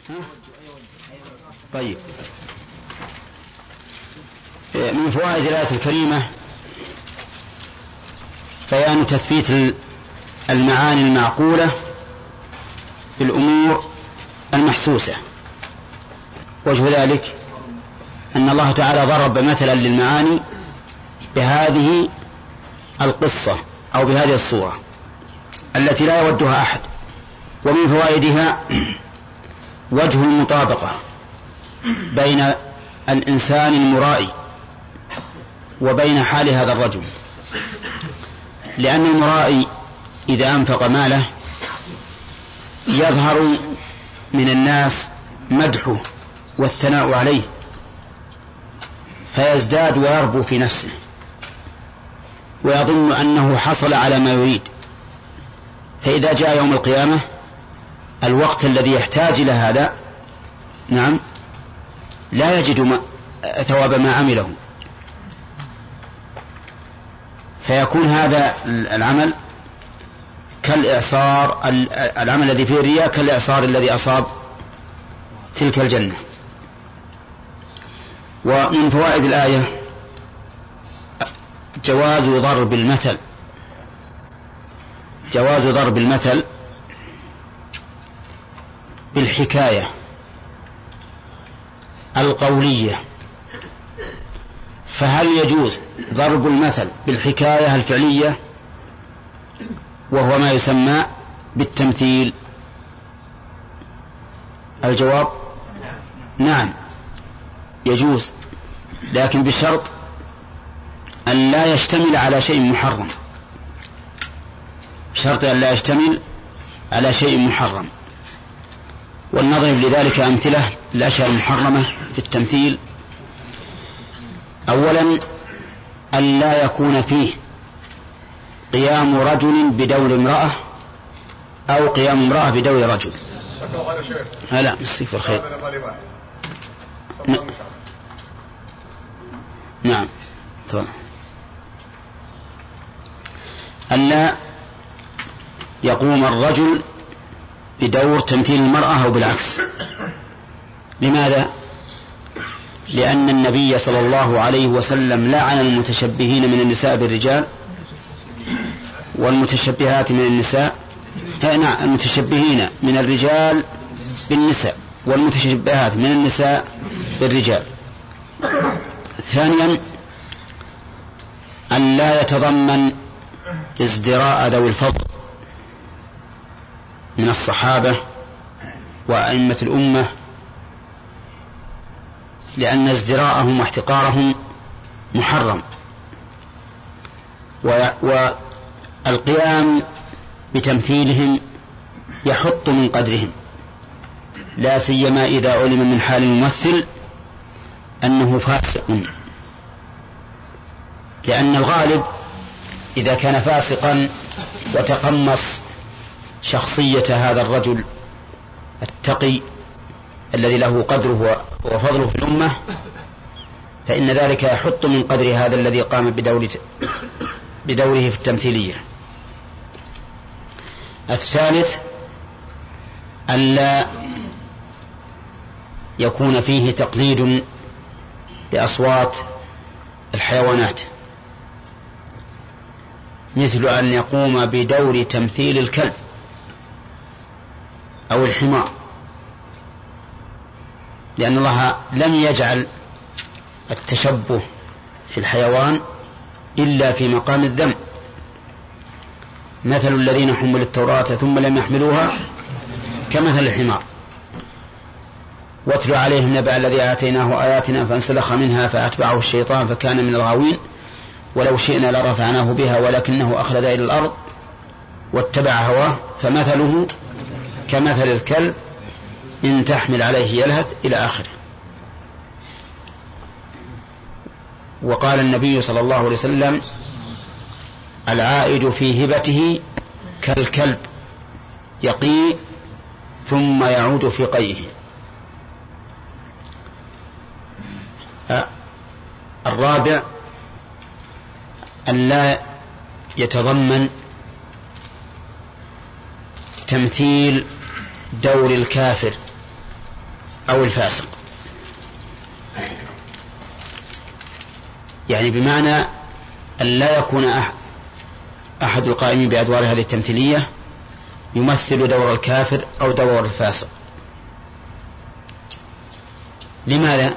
طيب، من فوائد الآية الكريمة بيان تثبيت المعاني المعقولة بالأمور المحسوسة. وجه ذلك أن الله تعالى ضرب مثلا للمعاني بهذه القصة أو بهذه الصورة التي لا يودها أحد. ومن فوائدها وجه المطابقة بين الإنسان المرائي وبين حال هذا الرجل، لأن المرائي إذا أنفق ماله يظهر من الناس مدحه والثناء عليه فيزداد ويربو في نفسه ويظن أنه حصل على ما يريد، فإذا جاء يوم القيامة الوقت الذي يحتاج إلى هذا لا يجد ثواب ما عمله، فيكون هذا العمل كالإعصار، العمل الذي فيه الرياء كالإعصار الذي أصاب تلك الجنة. ومن فوائد الآية جواز ضرب المثل بالحكاية القولية. فهل يجوز ضرب المثل بالحكاية الفعلية وهو ما يسمى بالتمثيل؟ الجواب نعم يجوز، لكن بشرط أن لا يشتمل على شيء محرم، شرط أن لا يشتمل على شيء محرم. والنظر لذلك أمثلة الأشياء المحرمة في التمثيل: أولا أن لا يكون فيه قيام رجل بدور امرأة أو قيام امرأة بدور رجل. لا مسيك بالخير. نعم طبعا. أن لا يقوم الرجل بدور تمثيل المرأة أو بالعكس. لماذا؟ لأن النبي صلى الله عليه وسلم لعن المتشبهين من النساء بالرجال والمتشبهات من النساء، المتشبهين من الرجال بالنساء والمتشبهات من النساء بالرجال. ثانيا أن لا يتضمن ازدراء ذوي الفضل من الصحابة وأئمة الأمة، لأن ازدراءهم واحتقارهم محرم، والقيام بتمثيلهم يحط من قدرهم، لا سيما إذا علم من حال الممثل أنه فاسق، لأن الغالب إذا كان فاسقا وتقمص شخصية هذا الرجل التقي الذي له قدره وفضله في الأمة فإن ذلك يحط من قدر هذا الذي قام بدوره في التمثيلية. الثالث أن لا يكون فيه تقليد لأصوات الحيوانات، مثل أن يقوم بدور تمثيل الكلب أو الحمار، لأن الله لم يجعل التشبه في الحيوان إلا في مقام الذم. مثل الذين حملوا التوراة ثم لم يحملوها كمثل الحمار. واتل عليهم نبأ الذي آتيناه آياتنا فانسلخ منها فأتبعه الشيطان فكان من الغاوين ولو شئنا لرفعناه بها ولكنه أخلد إلى الأرض واتبع هواه فمثله كمثل الكلب إن تحمل عليه يلهث إلى آخره. وقال النبي صلى الله عليه وسلم: العائد في هبته كالكلب يقي ثم يعود في قيه. الرابع أن لا يتضمن تمثيل دور الكافر أو الفاسق، يعني بمعنى أن لا يكون أحد القائمين بأدوار هذه التمثيلية يمثل دور الكافر أو دور الفاسق. لماذا؟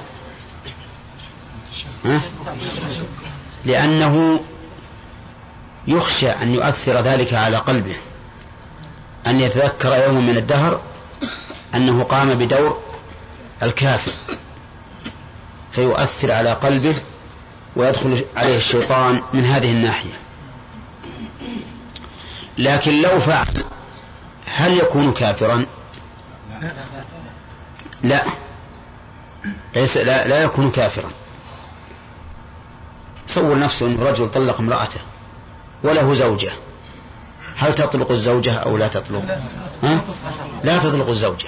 لأنه يخشى أن يؤثر ذلك على قلبه، أن يتذكر يوم من الدهر أنه قام بدور الكافر فيؤثر على قلبه ويدخل عليه الشيطان من هذه الناحية. لكن لو فعل هل يكون كافرا؟ لا، لا يكون كافرا. تصور نفسه أن رجل طلق امرأته وله زوجة، هل تطلق الزوجة أو لا تطلق؟ لا تطلق الزوجة،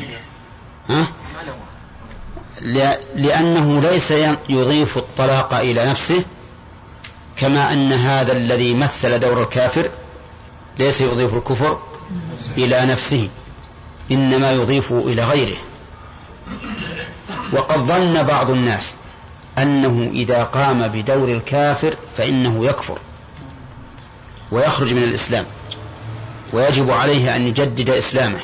لأنه ليس يضيف الطلاق إلى نفسه، كما أن هذا الذي مثل دور الكافر ليس يضيف الكفر إلى نفسه، إنما يضيفه إلى غيره. وقد ظن بعض الناس أنه إذا قام بدور الكافر فإنه يكفر ويخرج من الإسلام ويجب عليه أن يجدد إسلامه،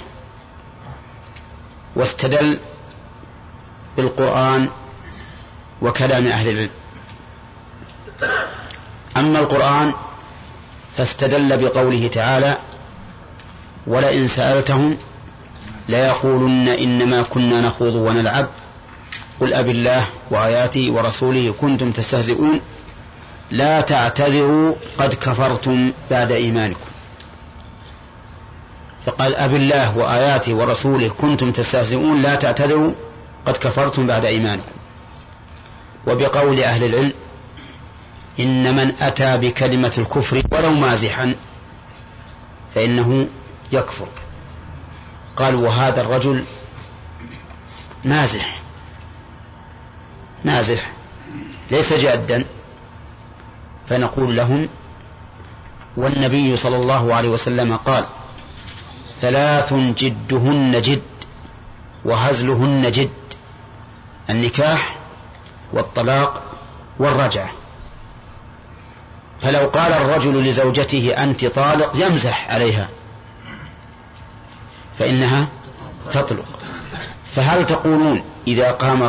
واستدل بالقرآن وكلام أهل العلم. أما القرآن فاستدل بقوله تعالى: ولئن سألتهم ليقولن إنما كنا نخوض ونلعب قل أب الله وآياته ورسوله كنتم تستهزئون لا تعتذروا قد كفرتم بعد إيمانكم. فقال: أب الله وآياته ورسوله كنتم تستهزئون لا تعتذروا قد كفرتم بعد إيمانكم. وبقول أهل العلم: إن من أتى بكلمة الكفر ولو مازحا فإنه يكفر. قالوا: وهذا الرجل مازح ليس جادا. فنقول لهم: والنبي صلى الله عليه وسلم قال: 3 جدهن جد وهزلهن جد: النكاح والطلاق والرجعة. فلو قال الرجل لزوجته أنت طالق يمزح عليها فإنها تطلق. فهل تقولون إذا قام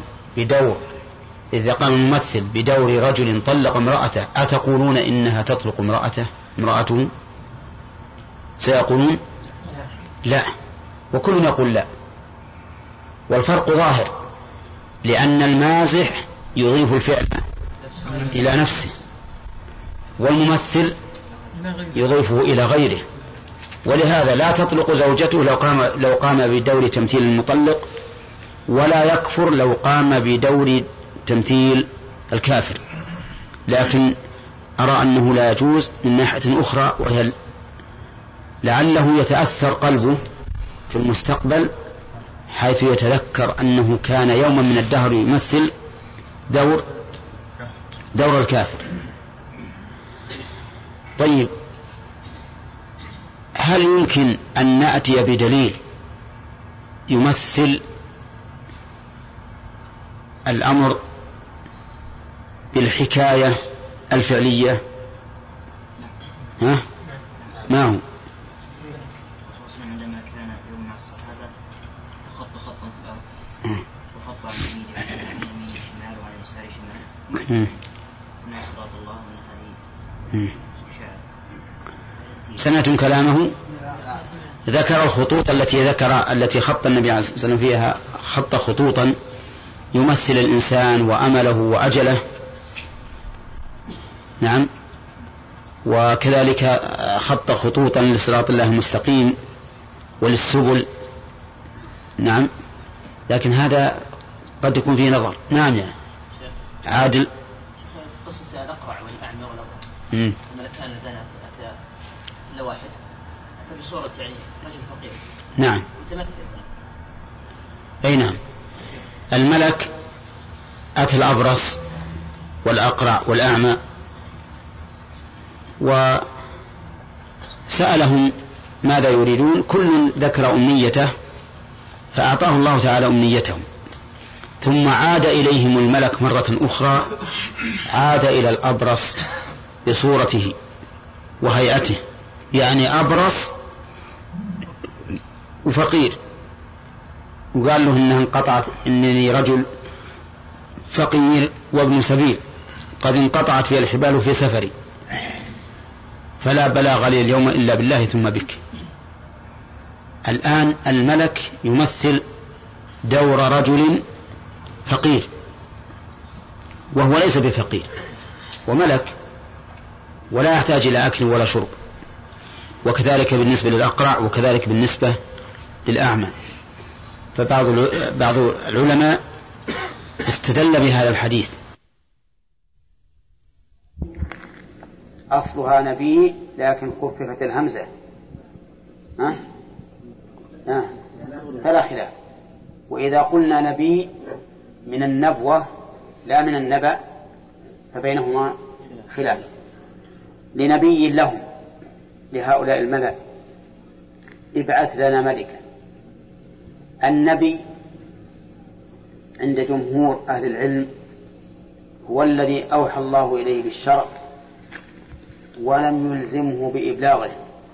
الممثل بدور رجل طلق امرأته أتقولون إنها تطلق امرأته؟ سيقولون لا، وكلنا يقول لا. والفرق ظاهر، لأن المازح يضيف الفعل إلى نفسه والممثل يضيفه إلى غيره. ولهذا لا تطلق زوجته لو قام بدور تمثيل المطلق، ولا يكفر لو قام بدور تمثيل الكافر. لكن أرى أنه لا يجوز من ناحية أخرى، وهي لعله يتأثر قلبه في المستقبل حيث يتذكر أنه كان يوما من الدهر يمثل دور الكافر. طيب، هل يمكن أن نأتي بدليل يمثل الأمر بالحكاية الفعلية؟ ما هو؟ عندما كان يوم مع الصحابة خط خطا في الأرض وخط عن يمين الشمال وعن يسار الشمال من صراط الله من هذه سمعتم كلامه؟ ذكر الخطوط التي خط النبي عليه الصلاة والسلام فيها، خط خطوطا يمثل الإنسان وأمله وأجله. نعم. وكذلك خط خطوطا لصراط الله المستقيم وللسبل. نعم. لكن هذا قد يكون فيه نظر. نعم يا عادل. قصة الأقرع والأعمى والأبرص الملكان اللذان أتى لواحد أتى بصورة يعني رجل فقير. نعم. متمثل. أي نعم. الملك أتى الأبرص والأقرع والأعمى وسألهم ماذا يريدون، كل ذكر أمنيته فأعطاه الله تعالى أمنيتهم، ثم عاد إليهم الملك مرة أخرى، عاد إلى الأبرص بصورته وهيئته، يعني أبرص وفقير، وقال له إنها انقطعت، إنني رجل فقير وابن سبيل، قد انقطعت في الحبال في سفري، فلا بلاغ لي اليوم إلا بالله ثم بك. الآن الملك يمثل دور رجل فقير وهو ليس بفقير وملك ولا يحتاج إلى أكل ولا شرب، وكذلك بالنسبة للأقرع، وكذلك بالنسبة للأعمى. فبعض العلماء استدل بهذا الحديث. أصلها نبي لكن خففت الهمزة، فلا خلاف. وإذا قلنا نبي من النبوة لا من النبأ فبينهما خلاف. لنبي لهم، لهؤلاء الملأ، ابعث لنا ملكا. النبي عند جمهور أهل العلم هو الذي أوحى الله إليه بالشرع ولم يلزمه بإبلاغه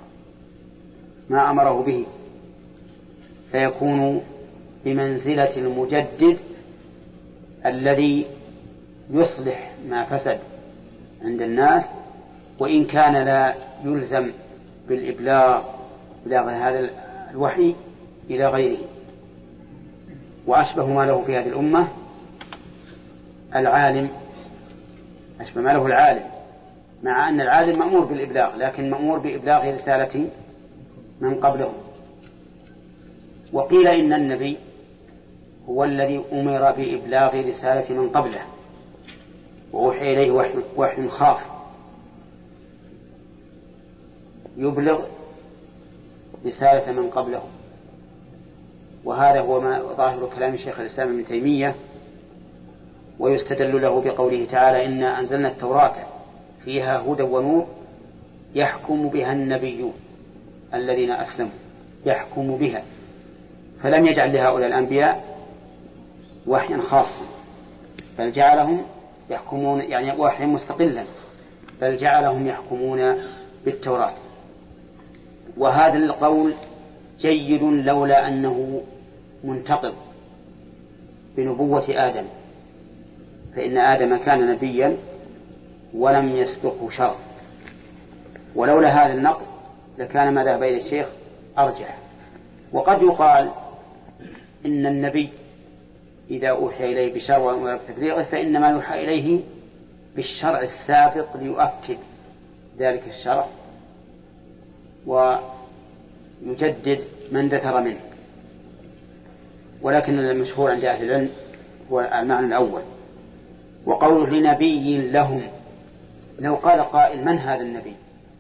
ما أمره به، فيكون بمنزلة المجدد الذي يصلح ما فسد عند الناس، وإن كان لا يلزم بالإبلاغ هذا الوحي إلى غيره. وأشبه ما له في هذه الأمة العالم، أشبه ما له العالم، مع أن العالم مأمور بالإبلاغ لكن مأمور بإبلاغ رسالة من قبله. وقيل إن النبي هو الذي أمر بإبلاغ رسالة من قبله ووحي إليه وحي خاص يبلغ رسالة من قبله. وهذا هو ما ظاهر كلام شيخ الإسلام ابن تيمية، ويستدل له بقوله تعالى: إنا أنزلنا التوراة فيها هدى ونور يحكم بها النبيون الذين أسلموا، يحكم بها، فلم يجعل لهؤلاء الأنبياء وحيا خاصا، بل جعلهم يحكمون، يعني وحيا مستقلا، بل جعلهم يحكمون بالتوراة. وهذا القول جيد لولا أنه منتقض بنبوة آدم، فإن آدم كان نبيا ولم يسبقه شرع، ولولا هذا النقض لكان ما ذهب إلى الشيخ أرجح. وقد يقال إن النبي إذا أوحي إليه بشرع وأمر بتبليغه فإنما يوحى إليه بالشرع السابق ليؤكد ذلك الشرع ويجدد من دثر منه. ولكن المشهور عند أهل العلم هو المعنى الأول. وقوله لنبي لهم، لو قال قائل: من هذا النبي؟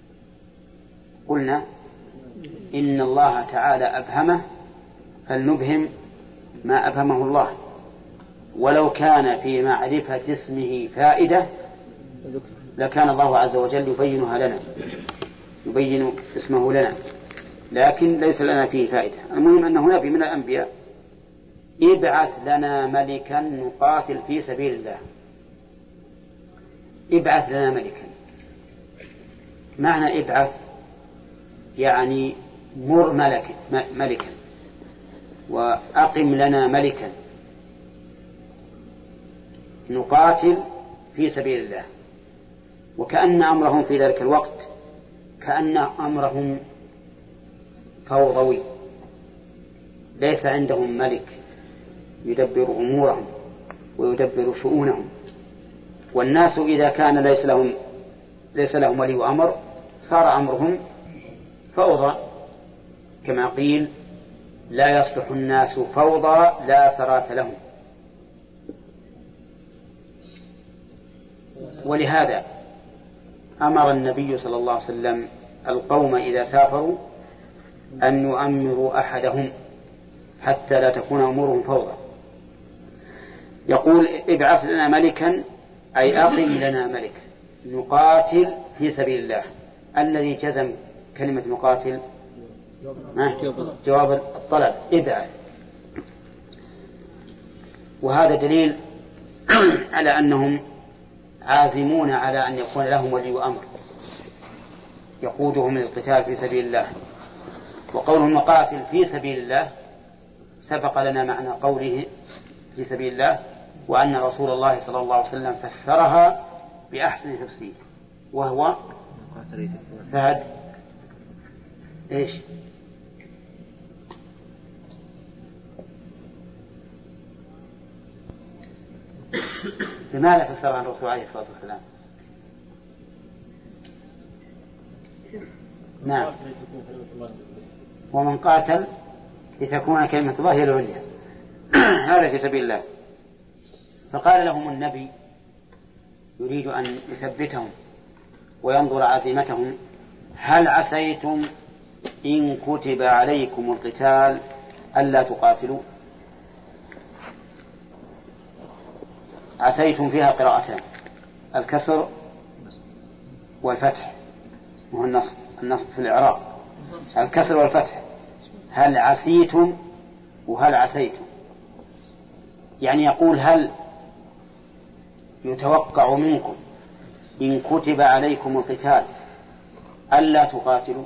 قلنا إن الله تعالى أبهمه فلنبهم ما أبهمه الله، ولو كان في معرفة اسمه فائدة لكان الله عز وجل يبينها لنا، يبين اسمه لنا، لكن ليس لنا فيه فائدة. المهم أنه نبي من الأنبياء. ابعث لنا ملكا نقاتل في سبيل الله. ابعث لنا ملكا، معنى ابعث يعني مر ملكا وأقم لنا ملكا نقاتل في سبيل الله. وكأن أمرهم في ذلك الوقت كأن أمرهم فوضوي، ليس عندهم ملك يدبر أمورهم ويدبر شؤونهم. والناس إذا كان ليس لهم ولي أمر صار أمرهم فوضى، كما قيل: لا يصلح الناس فوضى لا سرات لهم. ولهذا أمر النبي صلى الله عليه وسلم القوم إذا سافروا أن يؤمروا أحدهم حتى لا تكون أمورهم فوضى. يقول: ابعث لنا ملكا أي أقم لنا ملكا نقاتل في سبيل الله. الذي جزم كلمة نقاتل جواب الطلب، ابعث. وهذا دليل على أنهم عازمون على أن يكون لهم ولي أمر يقودهم للقتال في سبيل الله. وقولهم نقاتل في سبيل الله سبق لنا معنى قوله في سبيل الله، وأن رسول الله صلى الله عليه وسلم فسرها بأحسن تفسير، وهو فهد إيش؟ بماذا فسر عن الرسول عليه الصلاة والسلام؟ نعم، ومن قاتل لتكون كلمة الله هي العليا هذا في سبيل الله. فقال لهم النبي يريد أن يثبتهم وينظر عزيمتهم: هل عسيتم إن كتب عليكم القتال ألا تقاتلوا؟ عسيتم فيها قراءتان، الكسر والفتح، وهو النصب في الإعراب، الكسر والفتح. هل عسيتم وهل عسيتم، يعني يقول هل يتوقع منكم إن كتب عليكم القتال ألا تقاتلوا؟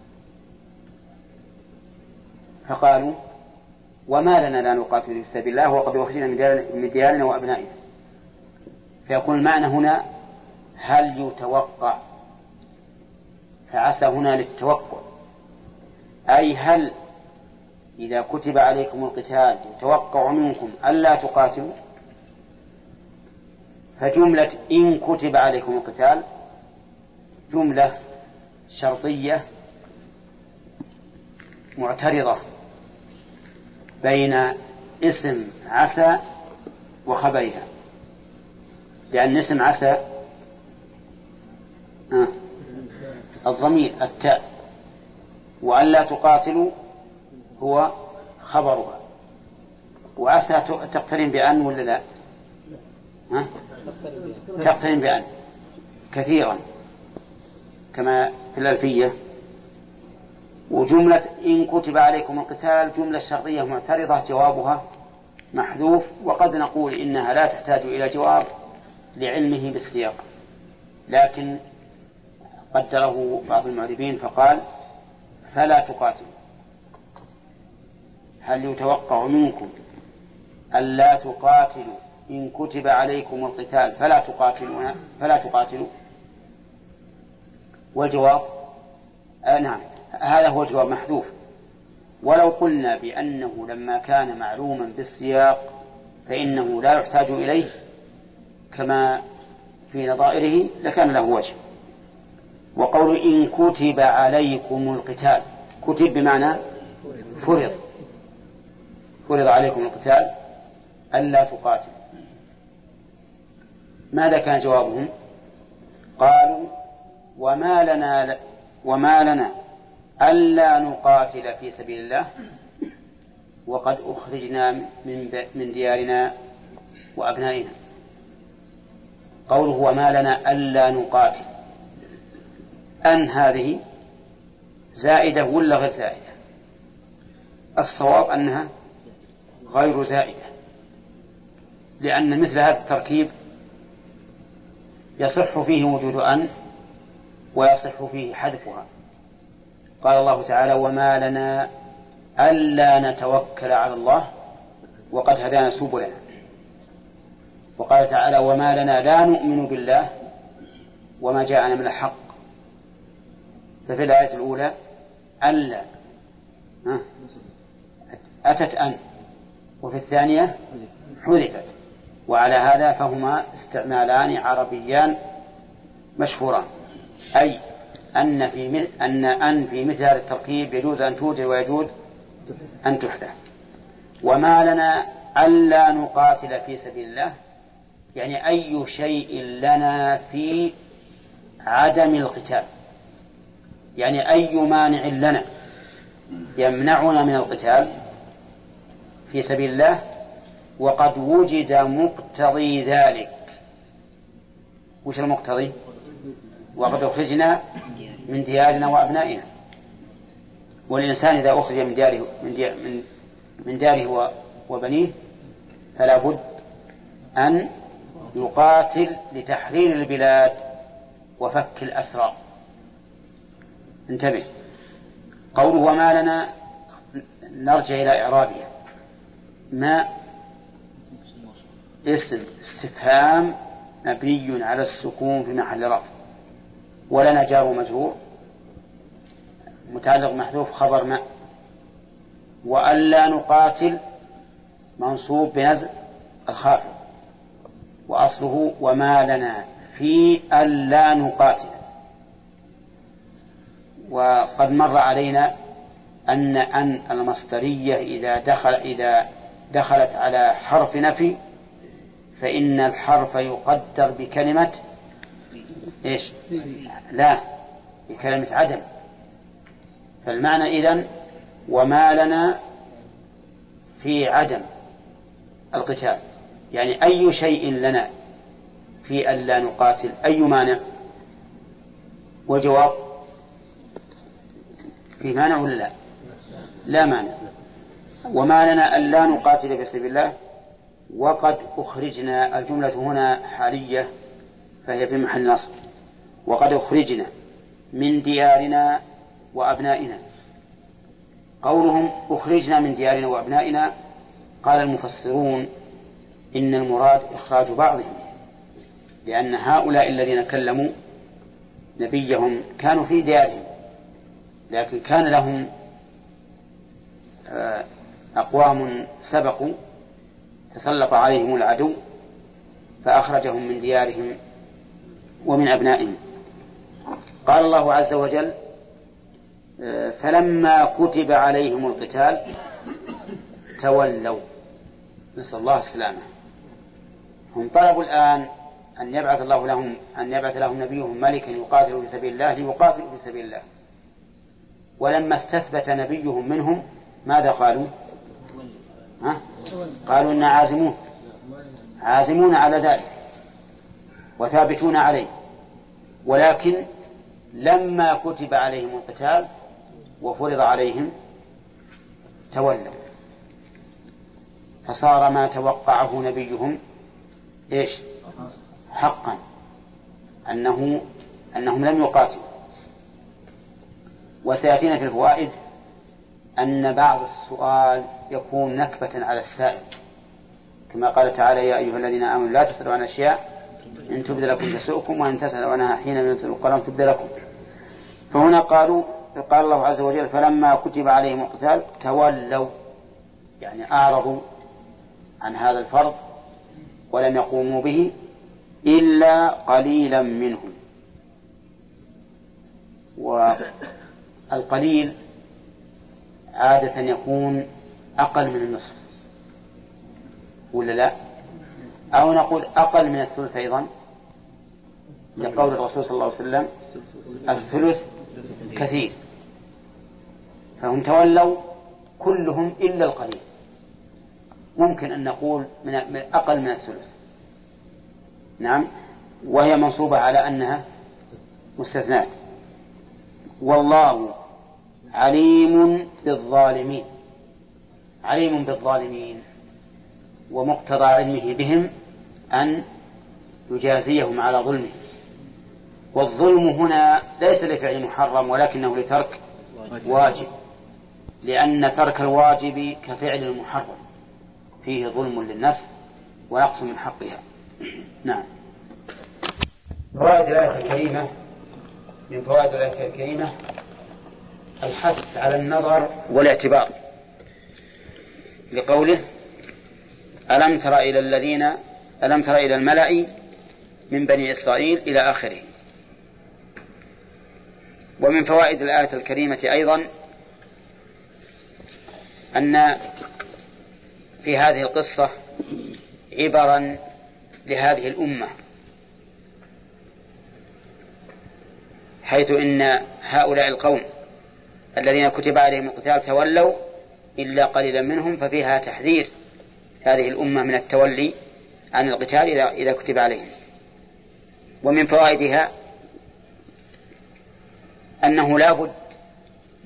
فقالوا: وما لنا لا نقاتل في سبيل الله وقد أخرجنا من ديارنا وأبنائنا. فيكون المعنى هنا هل يتوقع، فعسى هنا للتوقع، أي هل إذا كتب عليكم القتال يتوقع منكم ألا تقاتلوا. فجملة إن كتب عليكم القتال جملة شرطية معترضة بين اسم عسى وخبرها، لأن اسم عسى الضمير التاء، وألا تقاتلوا هو خبرها، وعسى تقترن بأن ولا لا؟ تقترن بأن كثيرا كما في الألفية. وجملة إن كتب عليكم القتال جملة شرطية معترضة جوابها محذوف، وقد نقول إنها لا تحتاج إلى جواب لعلمه بالسياق، لكن قدره بعض المعربين فقال: فلا تقاتلوا. هل يتوقع منكم ألا تقاتلوا إن كتب عليكم القتال فلا تقاتلوا؟ والجواب نعم، هذا هو الجواب محذوف. ولو قلنا بأنه لما كان معلوما بالسياق فإنه لا يحتاج إليه كما في نظائره لكان له وجه. وقول إن كتب عليكم القتال، كتب بمعنى فرض عليكم القتال ألا تقاتل. ماذا كان جوابهم؟ قالوا: وما لنا ألا نقاتل في سبيل الله وقد أخرجنا من ديارنا وأبنائنا. قوله وما لنا ألا نقاتل، أن هذه زائدة ولا غير زائدة؟ الصواب أنها غير زائدة، لأن مثل هذا التركيب يصح فيه وجود أن ويصح فيه حذفها. قال الله تعالى: وما لنا ألا نتوكل على الله وقد هدانا سبلنا. وقال تعالى: وما لنا لا نؤمن بالله وما جاءنا من الحق. ففي الآية الأولى ألا أتت أن، وفي الثانية حذفت، وعلى هذا فهما استعمالان عربيان مشهوران، أي أن في مثل هذا التركيب يجوز أن توجد ويجوز أن تحدث. وما لنا ألا نقاتل في سبيل الله، يعني أي شيء لنا في عدم القتال، يعني أي مانع لنا يمنعنا من القتال في سبيل الله وقد وجد مقتضي ذلك. وش المقتضي؟ وقد أخرجنا من ديارنا وأبنائنا. والإنسان إذا أخرج من داره وبنيه فلا بد أن يقاتل لتحرير البلاد وفك الأسرى. انتبه، قوله وما لنا، نرجع إلى إعرابها. ما اسم استفهام مبني على السكون في محل رفع، ولنا جار ومجرور متعلق محذوف خبر ما، وألا نقاتل منصوب بنزع الخافض، وأصله وما لنا في ألا نقاتل. وقد مر علينا أن المصدرية إذا دخلت على حرف نفي فإن الحرف يقدر بكلمة إيش؟ لا، بكلمة عدم. فالمعنى إذن وما لنا في عدم القتال، يعني أي شيء لنا في أن لا نقاتل، أي مانع؟ وجواب في مانع ولا لا؟ لا مانع. وما لنا أن لا نقاتل في سبيل الله، وقد أخرجنا، الجملة هنا حالية فهي في محل نصب، وقد أخرجنا من ديارنا وأبنائنا. قولهم أخرجنا من ديارنا وأبنائنا، قال المفسرون إن المراد إخراج بعضهم، لأن هؤلاء الذين كلموا نبيهم كانوا في ديارهم، لكن كان لهم أقوام سبقوا تسلط عليهم العدو فأخرجهم من ديارهم ومن أبنائهم. قال الله عز وجل فلما كتب عليهم القتال تولوا، نسأل الله السلامة. هم طلبوا الآن أن يبعث لهم نبيهم ملكا يقاتل في سبيل الله ليقاتلوا في سبيل الله، ولما استثبت نبيهم منهم ماذا قالوا؟ قالوا إن عازمون على ذلك وثابتون عليه، ولكن لما كتب عليهم القتال وفرض عليهم تولوا، فصار ما توقعه نبيهم إيش؟ حقا، أنهم لم يقاتلوا. وسيأتينا في الفوائد أن بعض السؤال يكون نكبة على السائل، كما قال تعالى يا أيها الذين آمنوا لا تسألوا عن أشياء إن تبد لكم تسؤكم وإن تسألوا عنها حين ينزل القرآن تبد لكم. فهنا قال الله عز وجل فلما كتب عليهم القتال تولوا، يعني أعرضوا عن هذا الفرض ولم يقوموا به إلا قليلا منهم. والقليل عادة يكون أقل من النصف ولا لا؟ أو نقول أقل من الثلث أيضا، لقول الرسول صلى الله عليه وسلم الثلث كثير. فهم تولوا كلهم إلا القليل، ممكن أن نقول من أقل من الثلث. نعم، وهي منصوبة على أنها مستثنات. والله عليم بالظالمين، عليم بالظالمين، ومقتضى علمه بهم أن يجازيهم على ظلمهم. والظلم هنا ليس لفعل محرم ولكنه لترك واجب، لأن ترك الواجب كفعل المحرم فيه ظلم للنفس ونقص من حقها. نعم. فوائد الآية الكريمة، من فوائد الآية الكريمة الحث على النظر والاعتبار، لقوله ألم تر إلى الملأ من بني إسرائيل إلى آخره. ومن فوائد الآية الكريمة أيضا أن في هذه القصة عبرا لهذه الأمة، حيث إن هؤلاء القوم الذين كتب عليهم القتال تولوا إلا قليلا منهم، ففيها تحذير هذه الأمة من التولي عن القتال إذا كتب عليهم. ومن فوائدها أنه لا بد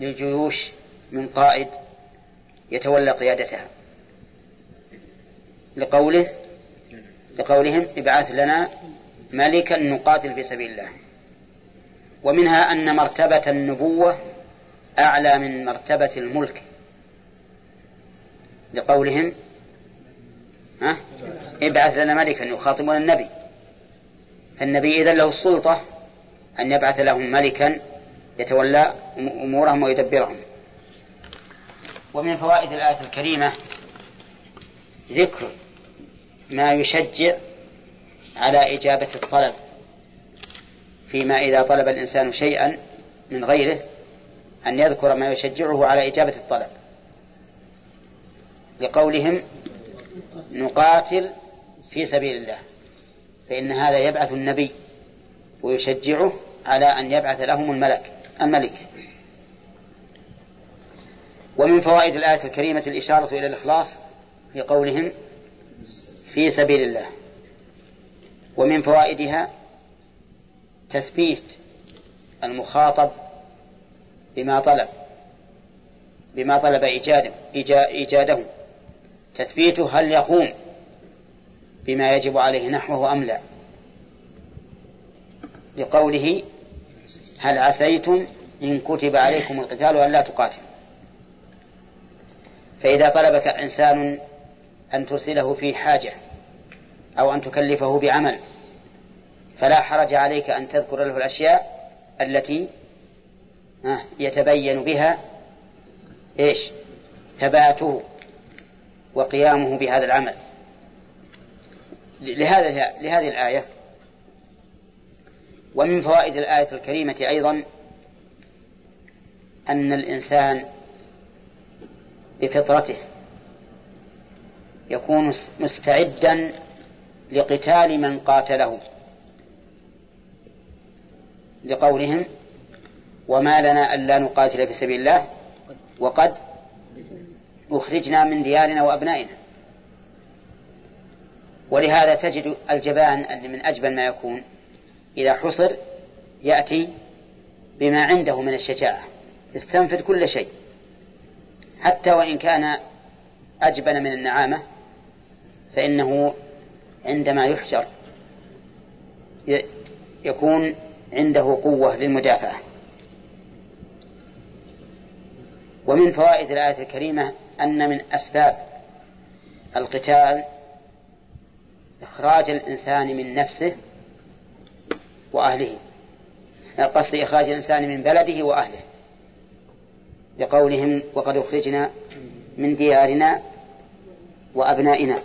للجيوش من قائد يتولى قيادتها، لقولهم ابعث لنا ملكا نقاتل في سبيل الله. ومنها أن مرتبة النبوة أعلى من مرتبة الملك، لقولهم ابعث لنا ملكا، يخاطبون النبي، فالنبي إذن له السلطة أن يبعث لهم ملكا يتولى أمورهم ويدبرهم. ومن فوائد الآية الكريمة ذكر ما يشجع على إجابة الطلب، فيما إذا طلب الإنسان شيئا من غيره أن يذكر ما يشجعه على إجابة الطلب، لقولهم نقاتل في سبيل الله، فإن هذا يبعث النبي ويشجعه على أن يبعث لهم الملك. ومن فوائد الآية الكريمة الإشارة إلى الإخلاص في قولهم في سبيل الله. ومن فوائدها تثبيت المخاطب بما طلب إيجاده، تثبيته هل يقوم بما يجب عليه نحوه أم لا، لقوله هل عسيتم إن كتب عليكم القتال أن لا تقاتلوا. فإذا طلبك إنسان أن ترسله في حاجة أو أن تكلفه بعمل فلا حرج عليك أن تذكر له الأشياء التي يتبين بها ثباته وقيامه بهذا العمل. لهذه الآية. ومن فوائد الآية الكريمة أيضا أن الإنسان بفطرته يكون مستعدا لقتال من قاتله، لقولهم وما لنا ألا نقاتل في سبيل الله وقد أخرجنا من ديارنا وأبنائنا. ولهذا تجد الجبان اللي من أجبن ما يكون إذا حصر يأتي بما عنده من الشجاعة، يستنفذ كل شيء، حتى وإن كان أجبن من النعامة فإنه عندما يحشر يكون عنده قوة للمدافعة. ومن فوائد الآية الكريمة أن من أسباب القتال إخراج الإنسان من نفسه وأهله، قصد إخراج الإنسان من بلده وأهله، لقولهم وقد أخرجنا من ديارنا وأبنائنا.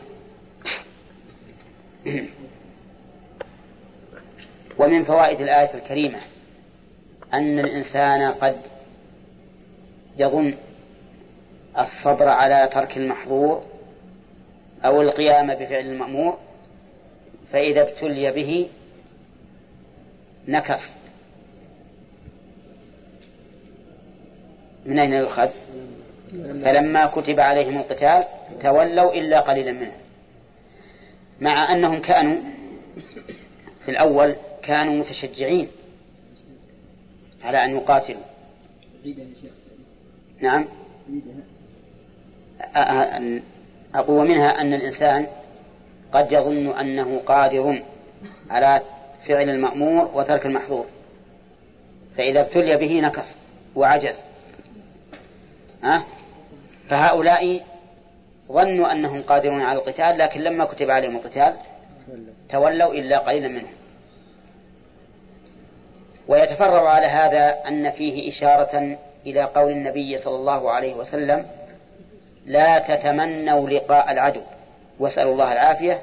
ومن فوائد الآية الكريمة أن الإنسان قد يظن الصبر على ترك المحظور أو القيام بفعل المأمور، فإذا ابتلي به نكص. من أين يؤخذ؟ فلما كتب عليهم القتال تولوا إلا قليلا منهم، مع أنهم كانوا في الأول كانوا متشجعين على أن يقاتلوا. نعم، أقوى منها أن الإنسان قد يظن أنه قادر على فعل المأمور وترك المحظور، فإذا ابتلي به نكص وعجز. فهؤلاء ظنوا أنهم قادرون على القتال، لكن لما كتب عليهم القتال تولوا إلا قليلا منهم. ويتفرع على هذا أن فيه إشارة إلى قول النبي صلى الله عليه وسلم لا تتمنوا لقاء العدو واسألوا الله العافية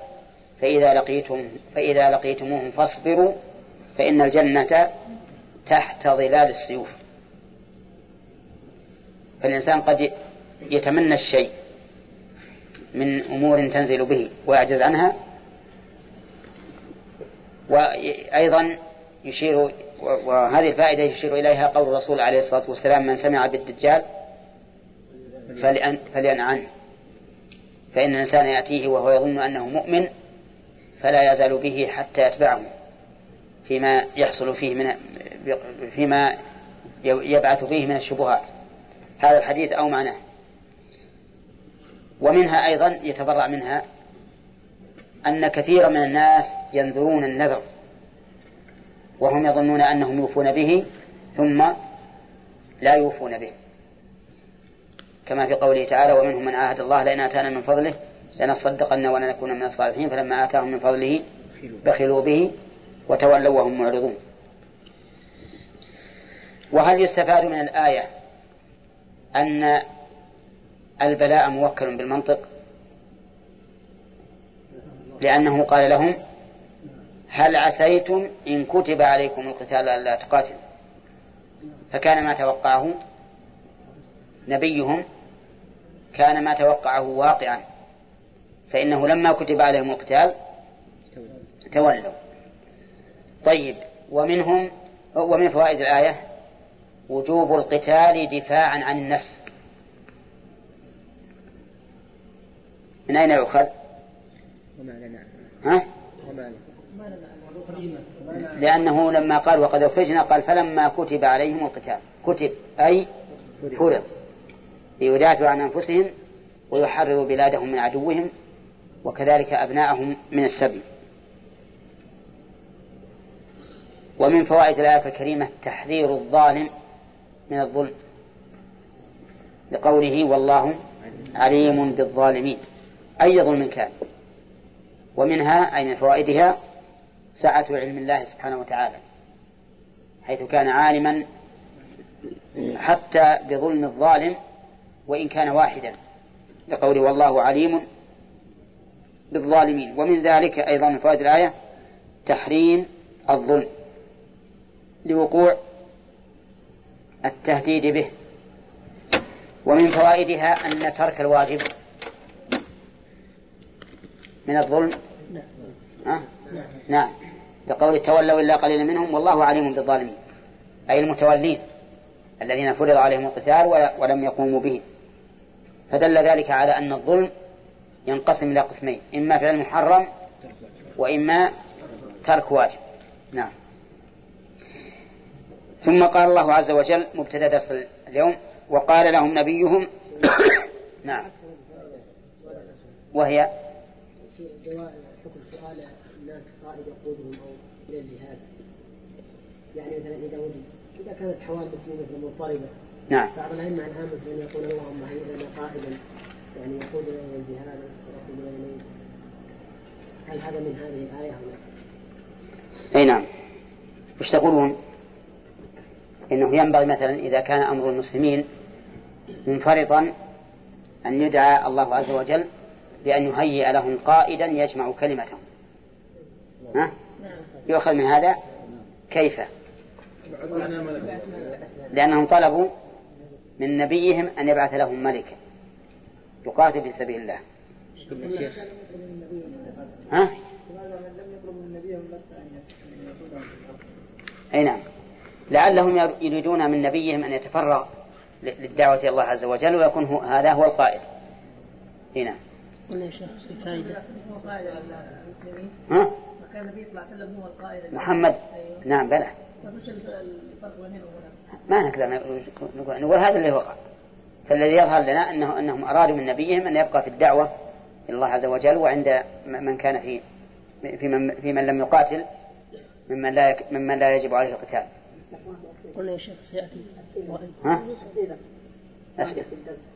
فإذا لقيتموهم فاصبروا فإن الجنة تحت ظلال السيوف. فالإنسان قد يتمنى الشيء من أمور تنزل به ويعجز عنها. وأيضا يشير، وهذه الفائدة يشير إليها قول الرسول عليه الصلاة والسلام من سمع بالدجال فلينأ عنه، فإن الإنسان يأتيه وهو يظن أنه مؤمن فلا يزال به حتى يتبعه فيما يحصل فيه فيما يبعث فيه من الشبهات. هذا الحديث أو معناه. ومنها أيضا يتبرع منها أن كثيرا من الناس ينذرون النذر وهم يظنون أنهم يوفون به ثم لا يوفون به، كما في قوله تعالى: ومنهم من عاهد الله لئن آتانا من فضله لنصدقن ولنكون من الصالحين فلما آتاهم من فضله بخلوا به وتولوا وهم معرضون. وهل يستفاد من الآية أن البلاء موكل بالمنطق؟ لأنه قال لهم: هل عسيتم إن كتب عليكم القتال ألا تقاتلوا؟ فكان ما توقعه نبيهم كان ما توقعه واقعا، فإنه لما كتب عليهم القتال تولوا. طيب، ومن فوائد الآية وجوب القتال دفاعا عن النفس. من أين يؤخذ؟ لأنه لما قال وقد أخرجنا قال فلما كتب عليهم القتال، كتب أي فرض، ليدافعوا عن أنفسهم ويحرروا بلادهم من عدوهم وكذلك أبناءهم من السبي. ومن فوائد الآية الكريمة تحذير الظالم من الظلم، لقوله: والله عليم بالظالمين، أي ظلم كان. ومنها أي من فوائدها سعة علم الله سبحانه وتعالى، حيث كان عالما حتى بظلم الظالم وإن كان واحدا، لقوله: والله عليم بالظالمين. ومن ذلك أيضا من فوائد الآية تحريم الظلم لوقوع التهديد به. ومن فوائدها أن ترك الواجب من الظلم. نعم، لقول تولوا إلا قليلا منهم والله عليم بالظالمين، أي المتولين الذين فرض عليهم القتال ولم يقوموا به. فدل ذلك على أن الظلم ينقسم إلى قسمين: إما فعل محرم وإما ترك واجب. نعم. ثم قال الله عز وجل مبتدأ درس اليوم: وقال لهم نبيهم نعم، وهي حكم سؤال الناس قائد يقودهم أو إلى الجهاد، يعني مثلا إذا كانت حوال مسلمة مضطربة، نعم، بعض الأئمة عنها مثلا يقول: اللهم هيئ لنا قائدا يعني يقود إلى الجهاد ويقود إليه. هل هذا من هذه الآية هنا؟ أي نعم. وش تقولون؟ إنه ينبغي مثلا إذا كان أمر المسلمين منفرطا أن يدعى الله عز وجل بأن يهيئ لهم قائدا يجمع كلمتهم. يؤخذ من هذا كيف؟ لأنهم طلبوا من نبيهم أن يبعث لهم ملكا يقاتل في سبيل الله. أي نعم، لعلهم يريدون من نبيهم أن يتفرغ للدعوة إلى الله عز وجل ويكون هذا هو القائد. هنا قلنا يا شيخ فائدة كان النبي صلى الله عليه وسلم هو القائد محمد. نعم بلى، ما نقدر نقول هذا اللي وقع. فالذي يظهر لنا أنهم أرادوا من نبيهم أن يبقى في الدعوة إلى الله عز وجل، وعند من كان في من لم يقاتل ممن لا يجب عليه القتال. قلنا يا شيخ سيأتي أسئلة.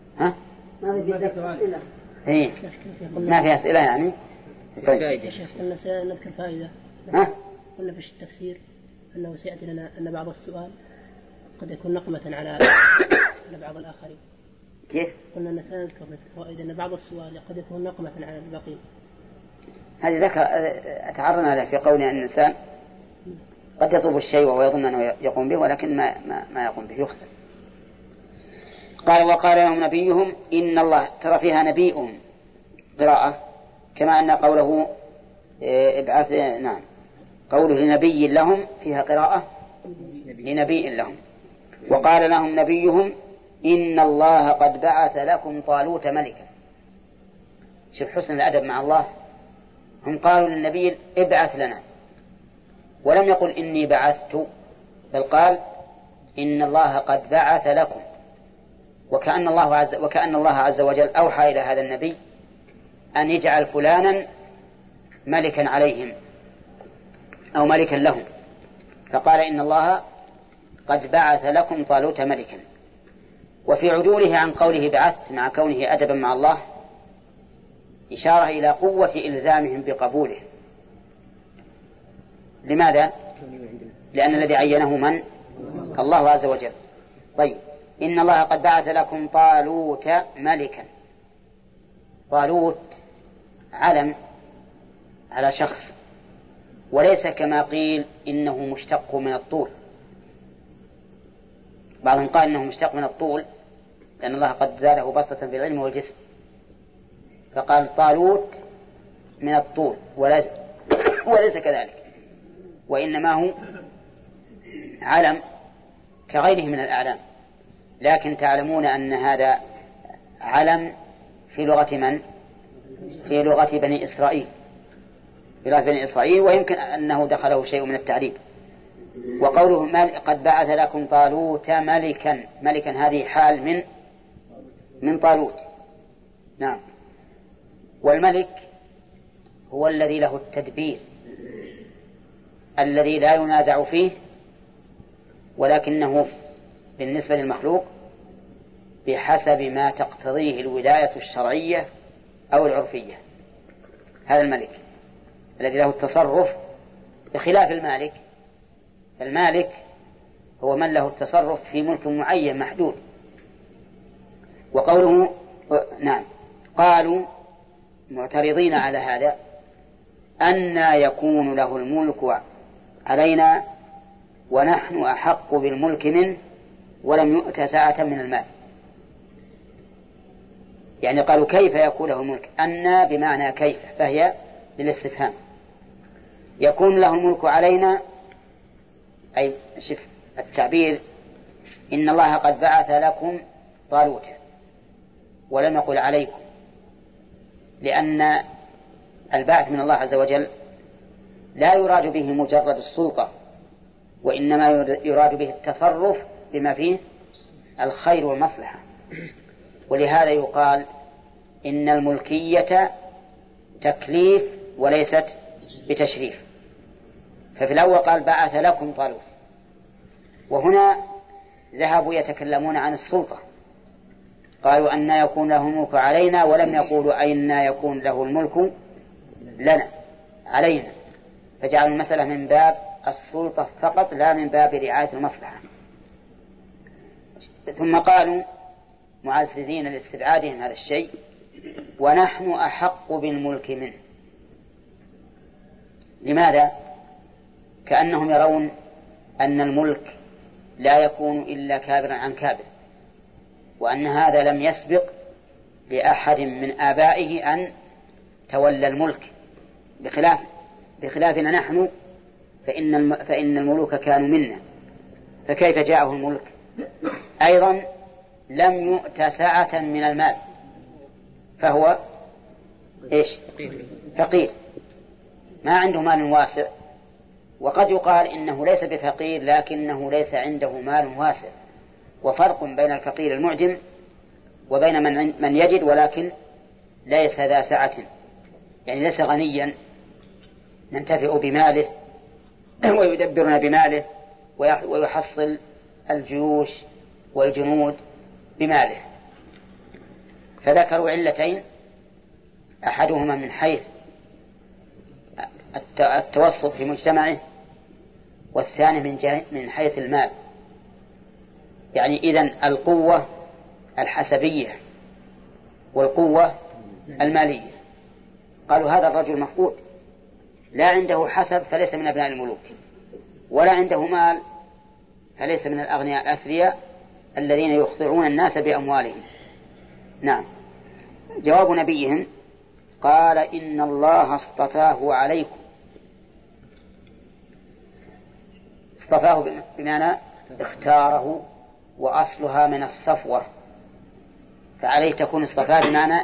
ما في أسئلة يعني. طيب يا شيخ قلنا سنذكر فائدة. قلنا في التفسير أنه سيأتي لنا أن بعض السؤال قد يكون نقمة على بعض الآخرين. كيف؟ قلنا أن سنذكر فائدة أن بعض السؤال قد يكون نقمة على الباقين. هذه ذكر أتعرضنا له في قولنا أن الإنسان قد يطلب الشيء وهو يظن أنه يقوم به ولكن ما يقوم به، يخطئ. قال: وقال لهم نبيهم إن الله، ترى فيها نبيهم قراءة، كما أن قوله ابعث، نعم، قوله لنبي لهم فيها قراءة لنبي لهم. وقال لهم نبيهم إن الله قد بعث لكم طالوت ملكا. شوف حسن الأدب مع الله، هم قالوا للنبي ابعث لنا، ولم يقل إني بعثت، بل قال إن الله قد بعث لكم، وكأن الله عز وجل أوحى إلى هذا النبي أن يجعل فلانا ملكا عليهم أو ملكا لهم، فقال إن الله قد بعث لكم طالوت ملكا. وفي عدوله عن قوله بعثت مع كونه أدبا مع الله إشارة إلى قوة إلزامهم بقبوله. لماذا؟ لأن الذي عينه من؟ الله عز وجل. طيب، إن الله قد بعث لكم طالوت ملكا. طالوت علم على شخص، وليس كما قيل إنه مشتق من الطول. بعضهم قال إنه مشتق من الطول لأن الله قد زاده بسطة في العلم والجسم، فقال طالوت من الطول، وليس كذلك، وإنما هو علم كغيره من الأعلام. لكن تعلمون أن هذا علم في لغة من؟ في لغة بني إسرائيل، في لغة بني إسرائيل، ويمكن أنه دخله شيء من التعريب. وقوله قد بعث لكم طالوت ملكا، ملكا هذه حال من طالوت. نعم. والملك هو الذي له التدبير، الذي لا ينازع فيه، ولكنه بالنسبة للمخلوق بحسب ما تقتضيه الولاية الشرعية أو العرفية. هذا الملك الذي له التصرف بخلاف المالك. المالك هو من له التصرف في ملك معين محدود. وقوله نعم، قالوا معترضين على هذا أنى يكون له الملك علينا ونحن أحق بالملك منه ولم يؤت ساعة من المال. يعني قالوا كيف يكون له الملك؟ أنى بمعنى كيف، فهي للاستفهام. يكون له الملك علينا، أي شف التعبير، إن الله قد بعث لكم طالوت، ولم يقل عليكم، لأن البعث من الله عز وجل لا يراد به مجرد السلطة، وإنما يراد به التصرف بما فيه الخير والمصلحة. ولهذا يقال إن الملكية تكليف وليست بتشريف. ففي الأول قال بعث لكم طالوت، وهنا ذهبوا يتكلمون عن السلطة، قالوا أن يكون له الملك علينا، ولم يقولوا أين يكون له الملك لنا علينا، فجعلوا المسألة من باب السلطة فقط لا من باب رعاية المصلحة. ثم قالوا معززين لاستبعادهم هذا الشيء ونحن أحق بالملك منه. لماذا؟ كأنهم يرون أن الملك لا يكون إلا كابرا عن كابر، وأن هذا لم يسبق لأحد من آبائه أن تولى الملك، بخلافنا نحن فإن الملوك كانوا منا، فكيف جاءه الملك؟ أيضا لم يؤت سعة من المال، فهو إيش؟ فقير، ما عنده مال واسع. وقد يقال إنه ليس بفقير لكنه ليس عنده مال واسع، وفرق بين الفقير المعدم وبين من يجد ولكن ليس ذا سعة، يعني ليس غنيا ننتفع بماله ويدبرنا بماله ويحصل الجيوش والجنود بماله. فذكروا علتين، أحدهما من حيث التوسط في مجتمعه، والثاني من حيث المال، يعني إذن القوة الحسبية والقوة المالية. قالوا هذا الرجل مفقود، لا عنده حسب فليس من أبناء الملوك، ولا عنده مال فليس من الأغنياء الأثرياء الذين يخضعون الناس بأموالهم. نعم. جواب نبيهم قال إن الله اصطفاه عليكم. اصطفاه بمعنى اختاره، وأصلها من الصفوة، فعليه تكون اصطفاه بمعنى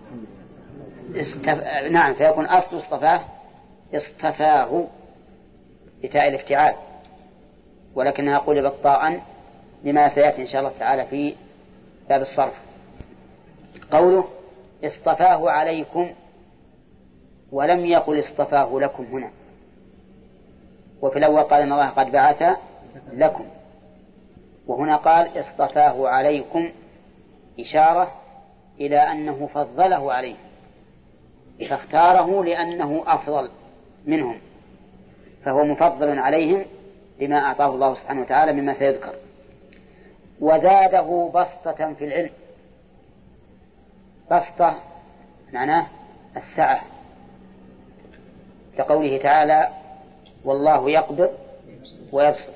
نعم، فيكون أصل اصطفاه بتاء الافتعال، ولكنها قلبت طاء لما سيأتي إن شاء الله تعالى في باب الصرف. قوله اصطفاه عليكم ولم يقل اصطفاه لكم هنا. وفي الأول قال إن الله قد بعث لكم، وهنا قال اصطفاه عليكم، إشارة إلى أنه فضله عليهم، فاختاره لأنه أفضل منهم، فهو مفضل عليهم بما أعطاه الله سبحانه وتعالى مما سيذكر. وزاده بسطة في العلم. بسطة معناه السعة، كقوله تعالى والله يقبض ويبسط،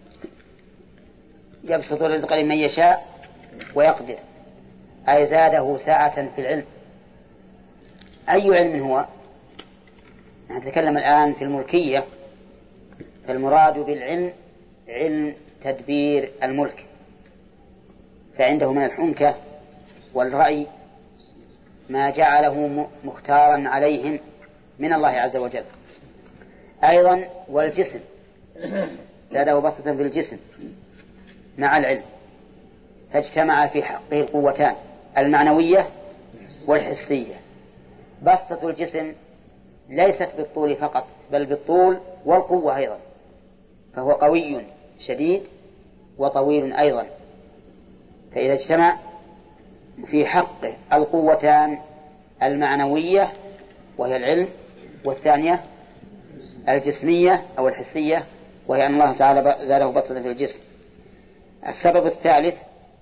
يبسط الرزق لمن يشاء ويقدر، أي زاده سعة في العلم. أي علم هو؟ نتكلم الآن في الملكية، فالمراد بالعلم علم تدبير الملك، فعنده من الحنكة والرأي ما جعله مختارا عليهم من الله عز وجل. أيضا والجسم، زاده بسطة في الجسم مع العلم، فاجتمع في حقه القوتان المعنوية والحسية. بسطة الجسم ليست بالطول فقط، بل بالطول والقوة أيضا، فهو قوي شديد وطويل أيضا. فإذا اجتمع في حقه القوتان المعنوية وهي العلم، والثانية الجسمية أو الحسية وهي أن الله تعالى زاده بسطة في الجسم. السبب الثالث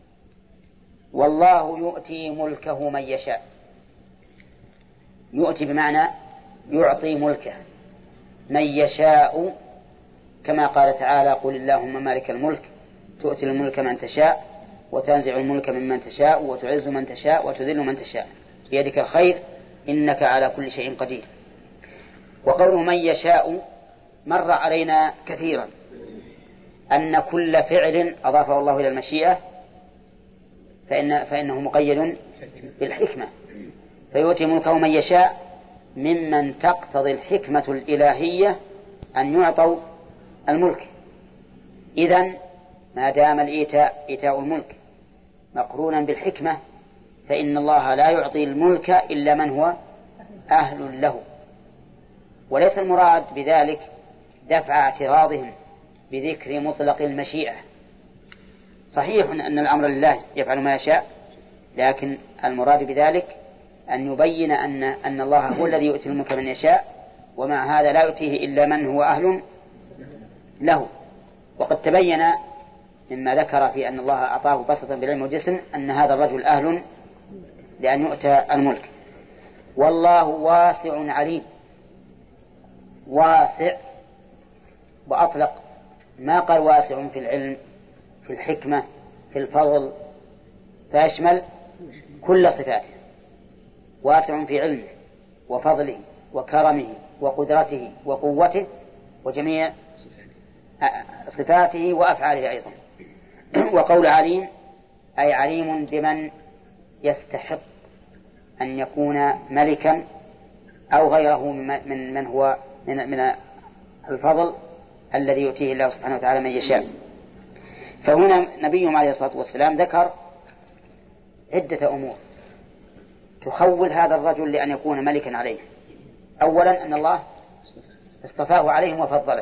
والله يؤتي ملكه من يشاء. يؤتي بمعنى يعطي ملكه من يشاء، كما قال تعالى قل اللهم مالك الملك تؤتي الملك من تشاء وتنزع الملك ممن تشاء وتعز من تشاء وتذل من تشاء بيدك الخير إنك على كل شيء قدير. وقوله من يشاء مر علينا كثيرا أن كل فعل أضافه الله إلى المشيئة فإنه مقيد بالحكمة، فيؤتي ملكه من يشاء ممن تقتضي الحكمة الإلهية أن يعطوا الملك. إذن ما دام إيتاء الملك مقرونا بالحكمة فإن الله لا يعطي الملك إلا من هو أهل له. وليس المراد بذلك دفع اعتراضهم بذكر مطلق المشيئة. صحيح أن الأمر لله يفعل ما يشاء، لكن المراد بذلك أن يبين أن الله هو الذي يؤتي الملك من يشاء، ومع هذا لا يؤتيه إلا من هو أهل له. وقد تبين مما ذكر في أن الله أعطاه بسطة بالعلم والجسم أن هذا الرجل أهل لأن يؤتى الملك. والله واسع عليم. واسع، وأطلق ما قال واسع في العلم في الحكمة في الفضل، فيشمل كل صفاته. واسع في علمه وفضله وكرمه وقدرته وقوته وجميع صفاته وأفعاله أيضا. وقول عليم أي عليم بمن يستحق أن يكون ملكا أو غيره من هو من الفضل الذي يؤتيه الله سبحانه وتعالى من يشاء. فهنا نبيهم عليه الصلاة والسلام ذكر عدة أمور تخول هذا الرجل لأن يكون ملكا عليه. أولا أن الله اصطفاه عليهم وفضله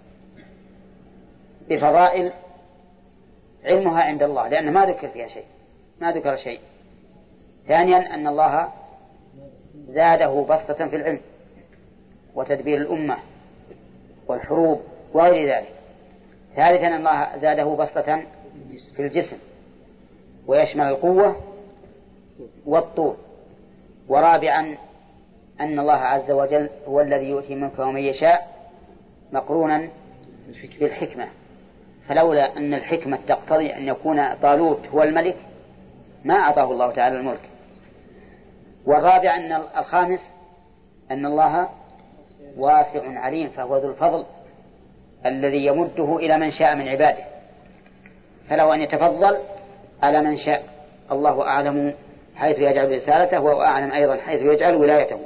بفضائل علمها عند الله لأنه ما ذكر فيها شيء، ما ذكر شيء. ثانيا أن الله زاده بسطة في العلم وتدبير الأمة والحروب وغير ذلك. ثالثا أن الله زاده بسطة في الجسم ويشمل القوة والطول. ورابعا أن الله عز وجل هو الذي يؤتي ملكه من يشاء مقرونا بالحكمة، فلولا أن الحكمة تقتضي أن يكون طالوت هو الملك ما أعطاه الله تعالى الملك. والرابع أن الخامس أن الله واسع عليم، فهو ذو الفضل الذي يمده إلى من شاء من عباده، فلو أن يتفضل على من شاء. الله أعلم حيث يجعل رسالته وهو أعلم أيضا حيث يجعل ولايته.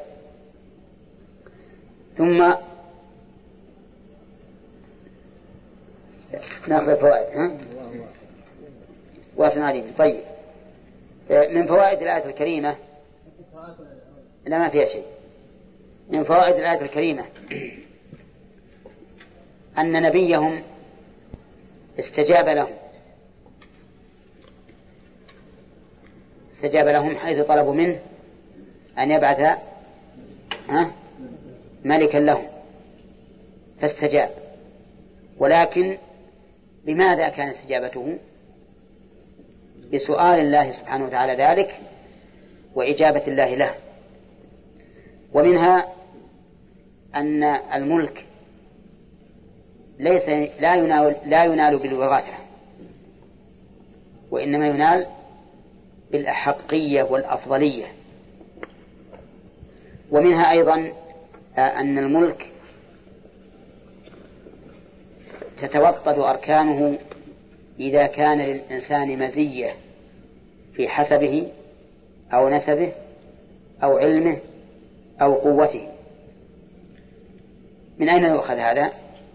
ثم نأخذ الفوائد. واسع عليم. طيب، من فوائد الآية الكريمة لا ما فيها شيء من فوائد الآية الكريمة أن نبيهم استجاب لهم حيث طلبوا منه أن يبعث ملكا لهم فاستجاب. ولكن بماذا كان استجابته؟ بسؤال الله سبحانه وتعالى ذلك وإجابة الله له. ومنها أن الملك لا ينال بالوراثة، وإنما ينال بالأحقية والأفضلية. ومنها أيضا أن الملك تتوطد أركانه إذا كان للإنسان مزية في حسبه أو نسبه أو علمه أو قوته. من أين يؤخذ هذا؟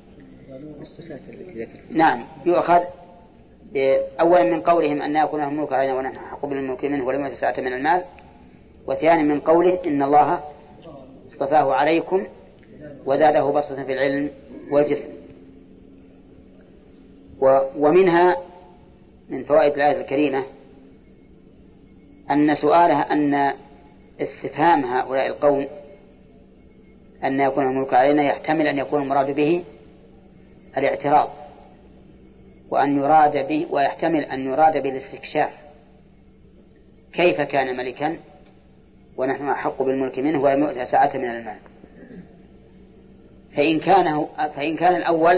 نعم، يؤخذ أولا من قولهم أن يكون لهم ملك علينا ونحن أحق بالملك منه ولم يؤت سعة من المال، وثانيا من قوله إن الله اصطفاه عليكم وزاده بسطة في العلم والجسم. ومنها من فوائد الآية الكريمة أن سؤالها أن استفهام هؤلاء القوم أن يكون الملك علينا يحتمل أن يكون المراد به الاعتراض، ويحتمل أن يراد به الاستكشاف، كيف كان ملكا ونحن أحق بالملك منه ولم يؤت سعة من المال. فإن كان الأول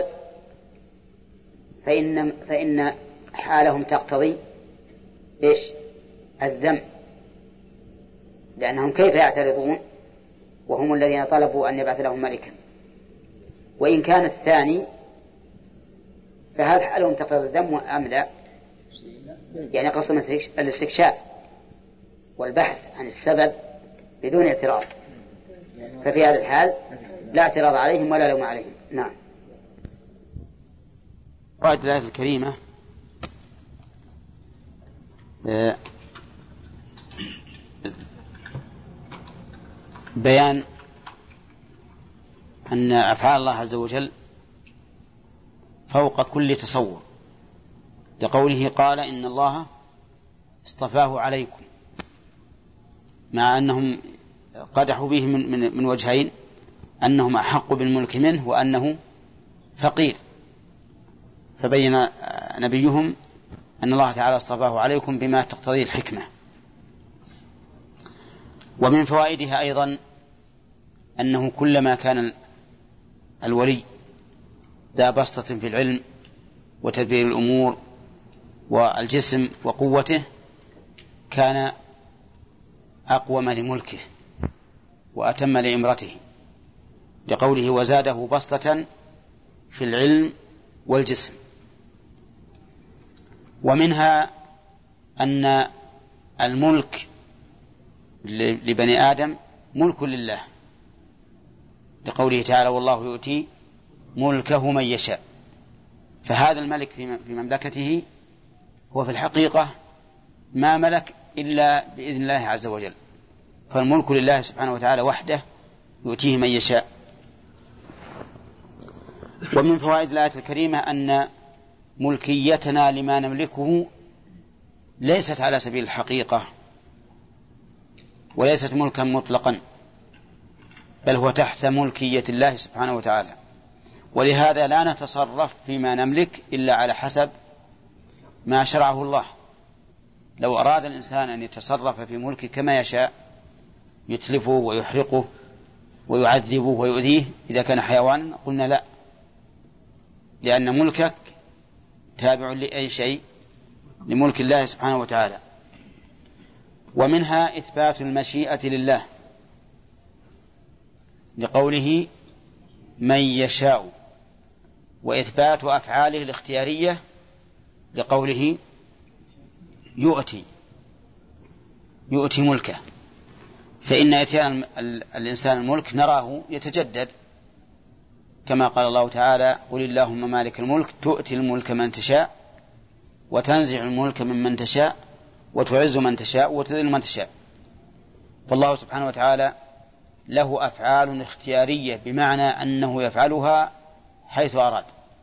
فإن حالهم تقتضي إيش؟ الذم، لأنهم كيف يعترضون وهم الذين طلبوا أن يبعث لهم ملكا. وإن كان الثاني فهل حالهم تقتضي الذم أم لا؟ يعني قصدهم الاستكشاف والبحث عن السبب بدون اعتراض، ففي هذا الحال لا اعتراض عليهم ولا لوم عليهم. نعم. فوائد الآية الكريمة بيان أن أفعال الله عز وجل فوق كل تصور، لقوله قال إن الله اصطفاه عليكم، مع أنهم قدحوا به من وجهين، أنهم أحق بالملك منه وأنه فقير، فبين نبيهم أن الله تعالى اصطفاه عليكم بما تقتضيه الحكمة. ومن فوائدها أيضا أنه كلما كان الولي ذا بسطة في العلم وتدبير الأمور والجسم وقوته كان أقوم لملكه وأتم لإمرته، لقوله وزاده بسطة في العلم والجسم. ومنها أن الملك لبني آدم ملك لله، لقوله تعالى والله يؤتي ملكه من يشاء، فهذا الملك في مملكته هو في الحقيقة ما ملك إلا بإذن الله عز وجل، فالملك لله سبحانه وتعالى وحده يؤتيه من يشاء. ومن فوائد الآية الكريمة أن ملكيتنا لما نملكه ليست على سبيل الحقيقة وليست ملكا مطلقا، بل هو تحت ملكية الله سبحانه وتعالى، ولهذا لا نتصرف فيما نملك إلا على حسب ما شرعه الله. لو أراد الإنسان أن يتصرف في ملكه كما يشاء يتلفه ويحرقه ويعذبه ويؤذيه إذا كان حيوانا، قلنا لا، لأن ملكك تابع لأي شيء لملك الله سبحانه وتعالى. ومنها إثبات المشيئة لله، لقوله من يشاء، وإثبات أفعاله الاختيارية، لقوله يؤتي ملكه. فإن إتيان الإنسان الملك نراه يتجدد، كما قال الله تعالى قل اللهم مالك الملك تؤتي الملك من تشاء وتنزع الملك ممن تشاء وتعز من تشاء وتذل من تشاء. فالله سبحانه وتعالى له أفعال اختيارية بمعنى أنه يفعلها حيث أراد.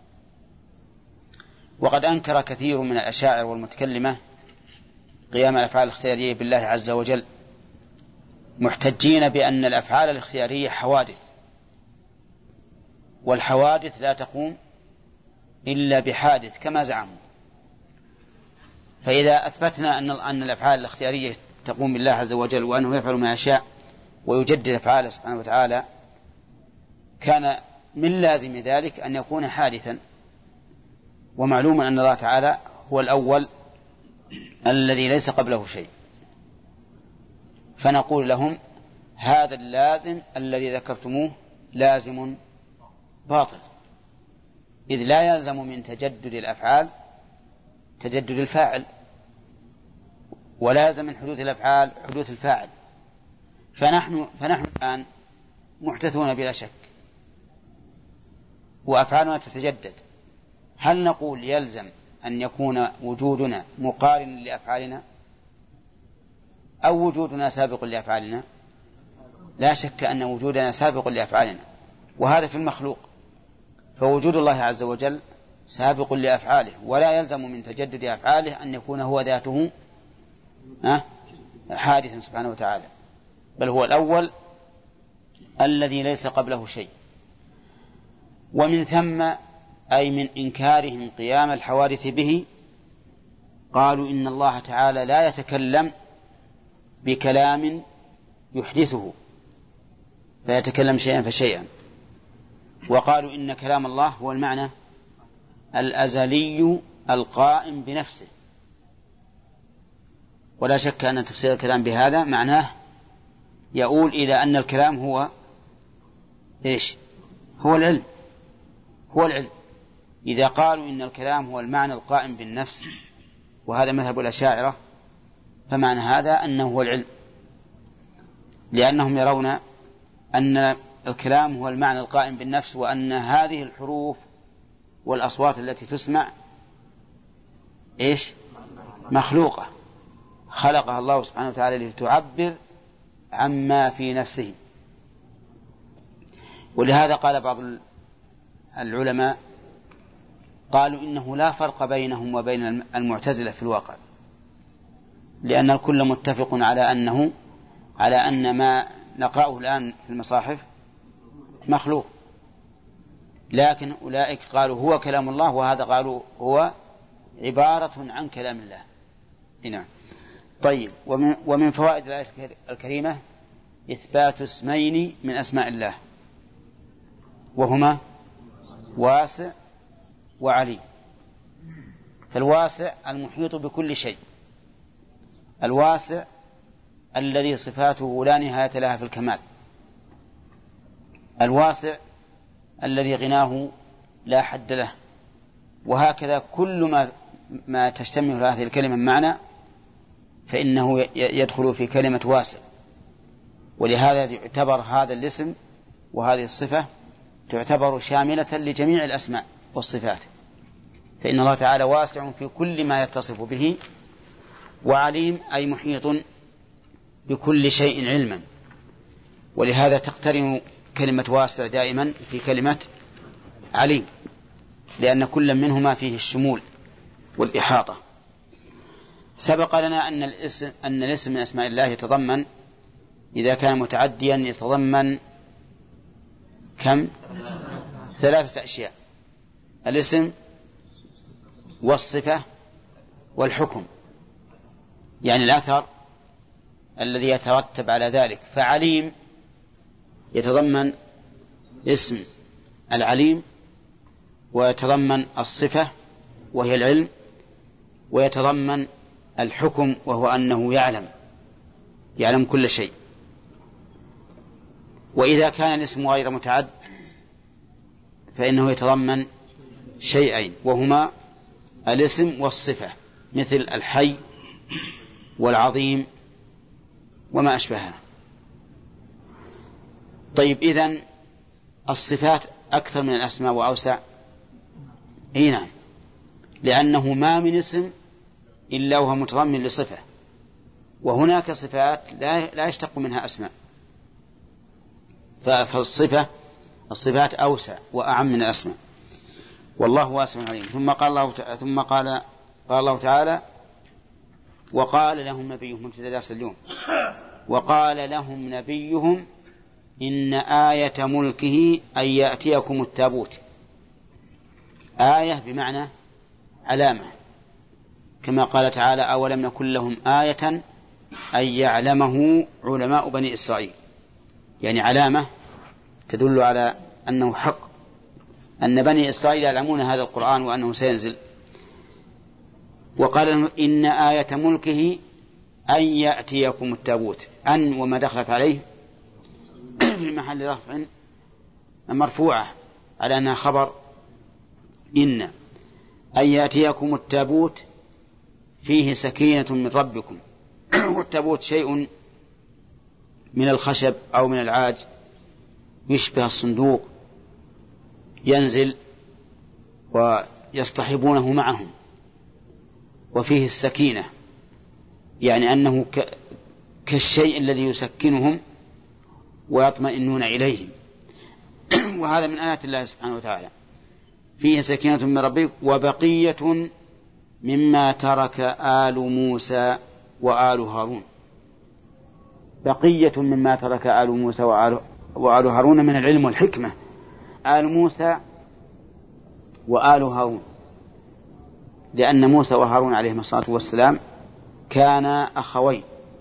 وقد أنكر كثير من الأشاعرة والمتكلمة قيام الأفعال الاختيارية بالله عز وجل، محتجين بأن الأفعال الاختيارية حوادث، والحوادث لا تقوم إلا بحادث كما زعموا. فإذا أثبتنا أن الأفعال الاختيارية تقوم بالله عز وجل وأنه يفعل ما يشاء ويجدد أفعاله سبحانه وتعالى، كان من لازم ذلك أن يكون حادثا. ومعلوم أن الله تعالى هو الأول الذي ليس قبله شيء، فنقول لهم هذا اللازم الذي ذكرتموه لازم باطل، إذ لا يلزم من تجدد الأفعال تجدد الفاعل، ولازم من حدوث الأفعال حدوث الفاعل. فنحن الآن محدثون بلا شك وأفعالنا تتجدد. هل نقول يلزم أن يكون وجودنا مقارن لأفعالنا أو وجودنا سابق لأفعالنا؟ لا شك أن وجودنا سابق لأفعالنا، وهذا في المخلوق. فوجود الله عز وجل سابق لأفعاله، ولا يلزم من تجدد أفعاله أن يكون هو ذاته حادثا سبحانه وتعالى، بل هو الأول الذي ليس قبله شيء. ومن ثم أي من إنكارهم قيام الحوادث به قالوا إن الله تعالى لا يتكلم بكلام يحدثه فيتكلم شيئا فشيئا. وقالوا إن كلام الله هو المعنى الأزلي القائم بنفسه. ولا شك أن تفسير الكلام بهذا معناه يقول إلى أن الكلام هو إيش؟ هو العلم. هو العلم. إذا قالوا إن الكلام هو المعنى القائم بالنفس، وهذا مذهب الأشاعرة، فمعنى هذا أنه هو العلم، لأنهم يرون أن الكلام هو المعنى القائم بالنفس، وأن هذه الحروف والأصوات التي تسمع إيش؟ مخلوقة، خلقها الله سبحانه وتعالى لتعبر عما في نفسه. ولهذا قال بعض العلماء قالوا إنه لا فرق بينهم وبين المعتزلة في الواقع، لأن الكل متفق على أن ما نقرأه الآن في المصاحف مخلوق، لكن أولئك قالوا هو كلام الله، وهذا قالوا هو عبارة عن كلام الله. هنا طيب. ومن فوائد الآية الكريمة إثبات اسمين من أسماء الله، وهما واسع وعليم. فالواسع المحيط بكل شيء، الواسع الذي صفاته لا نهاية لها في الكمال، الواسع الذي غناه لا حد له. وهكذا كل ما تشتمل هذه الكلمة معنى فإنه يدخل في كلمة واسع. ولهذا يعتبر هذا الاسم وهذه الصفة تعتبر شاملة لجميع الأسماء والصفات، فإن الله تعالى واسع في كل ما يتصف به، وعليم أي محيط بكل شيء علما. ولهذا تقترن كلمة واسع دائما في كلمة عليم، لأن كل منهما فيه الشمول والإحاطة. سبق لنا أن الاسم من أسماء الله يتضمن، إذا كان متعديا يتضمن كم؟ 3 أشياء: الاسم والصفة والحكم، يعني الأثر الذي يترتب على ذلك. فعليم يتضمن اسم العليم، ويتضمن الصفة وهي العلم، ويتضمن الحكم وهو أنه يعلم كل شيء. وإذا كان الاسم غير متعد فإنه يتضمن شيئين، وهما الاسم والصفة، مثل الحي والعظيم وما أشبهها. طيب، إذن الصفات أكثر من الأسماء وأوسع. نعم، لأنه ما من اسم إلا وهو متضمن لصفة، وهناك صفات لا يشتق منها أسماء، الصفات أوسع وأعم من الأسماء، والله واسع عليم. ثم قال الله تعالى: وقال لهم نبيهم، ابتدأ درس اليوم، وقال لهم نبيهم إن آية ملكه أن يأتيكم التابوت. آية بمعنى علامة، كما قال تعالى: أولم نكن لهم آية أن يعلمه علماء بني إسرائيل، يعني علامة تدل على أنه حق، أن بني إسرائيل يعلمون هذا القرآن وأنه سينزل. وقال إن آية ملكه أن يأتيكم التابوت، أن وما دخلت عليه في محل رفع مرفوعة على أنها خبر إن. أن يأتيكم التابوت فيه سكينة من ربكم. والتابوت شيء من الخشب أو من العاج يشبه الصندوق، ينزل ويصطحبونه معهم، وفيه السكينة، يعني أنه كالشيء الذي يسكنهم ويطمئنون إليه. وهذا من آيات الله سبحانه وتعالى. فيه سكينة من ربك وبقية مما ترك آل موسى وآل هارون. بقية مما ترك آل موسى وآل هارون من العلم والحكمة. آل موسى وآل هارون، لأن موسى وهارون عليهما الصلاة والسلام كانا أخوين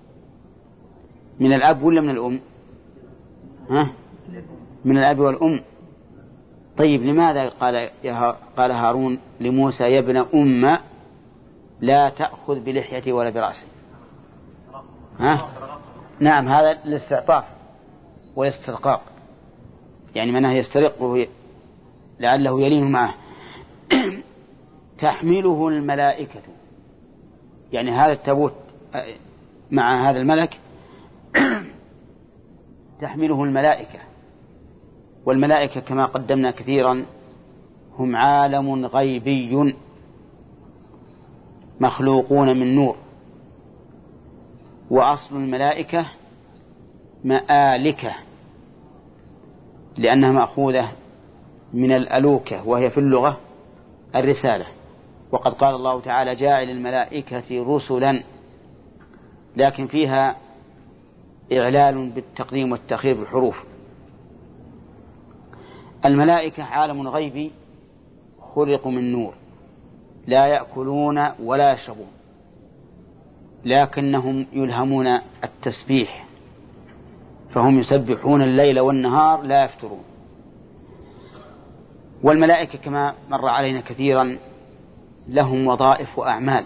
من الأب ولا من الأم؟ من الأب والأم. طيب لماذا قال هارون لموسى: يا ابن أم لا تأخذ بلحيتي ولا برأسي؟ نعم، هذا الاستعطاف والاسترقاق، يعني منه يسترقه لعله يلين معه. تحمله الملائكة، يعني هذا التابوت مع هذا الملك تحمله الملائكة. والملائكة كما قدمنا كثيرا هم عالم غيبي مخلوقون من نور، وأصل الملائكة مآلكة لأنها مأخوذة من الألوكة، وهي في اللغة الرسالة. وقد قال الله تعالى: جاعل الملائكة رسلا، لكن فيها إعلال بالتقديم والتأخير بالحروف. الملائكة عالم غيبي خلقوا من نور، لا يأكلون ولا يشربون، لكنهم يلهمون التسبيح، فهم يسبحون الليل والنهار لا يفترون. والملائكة كما مر علينا كثيرا لهم وظائف وأعمال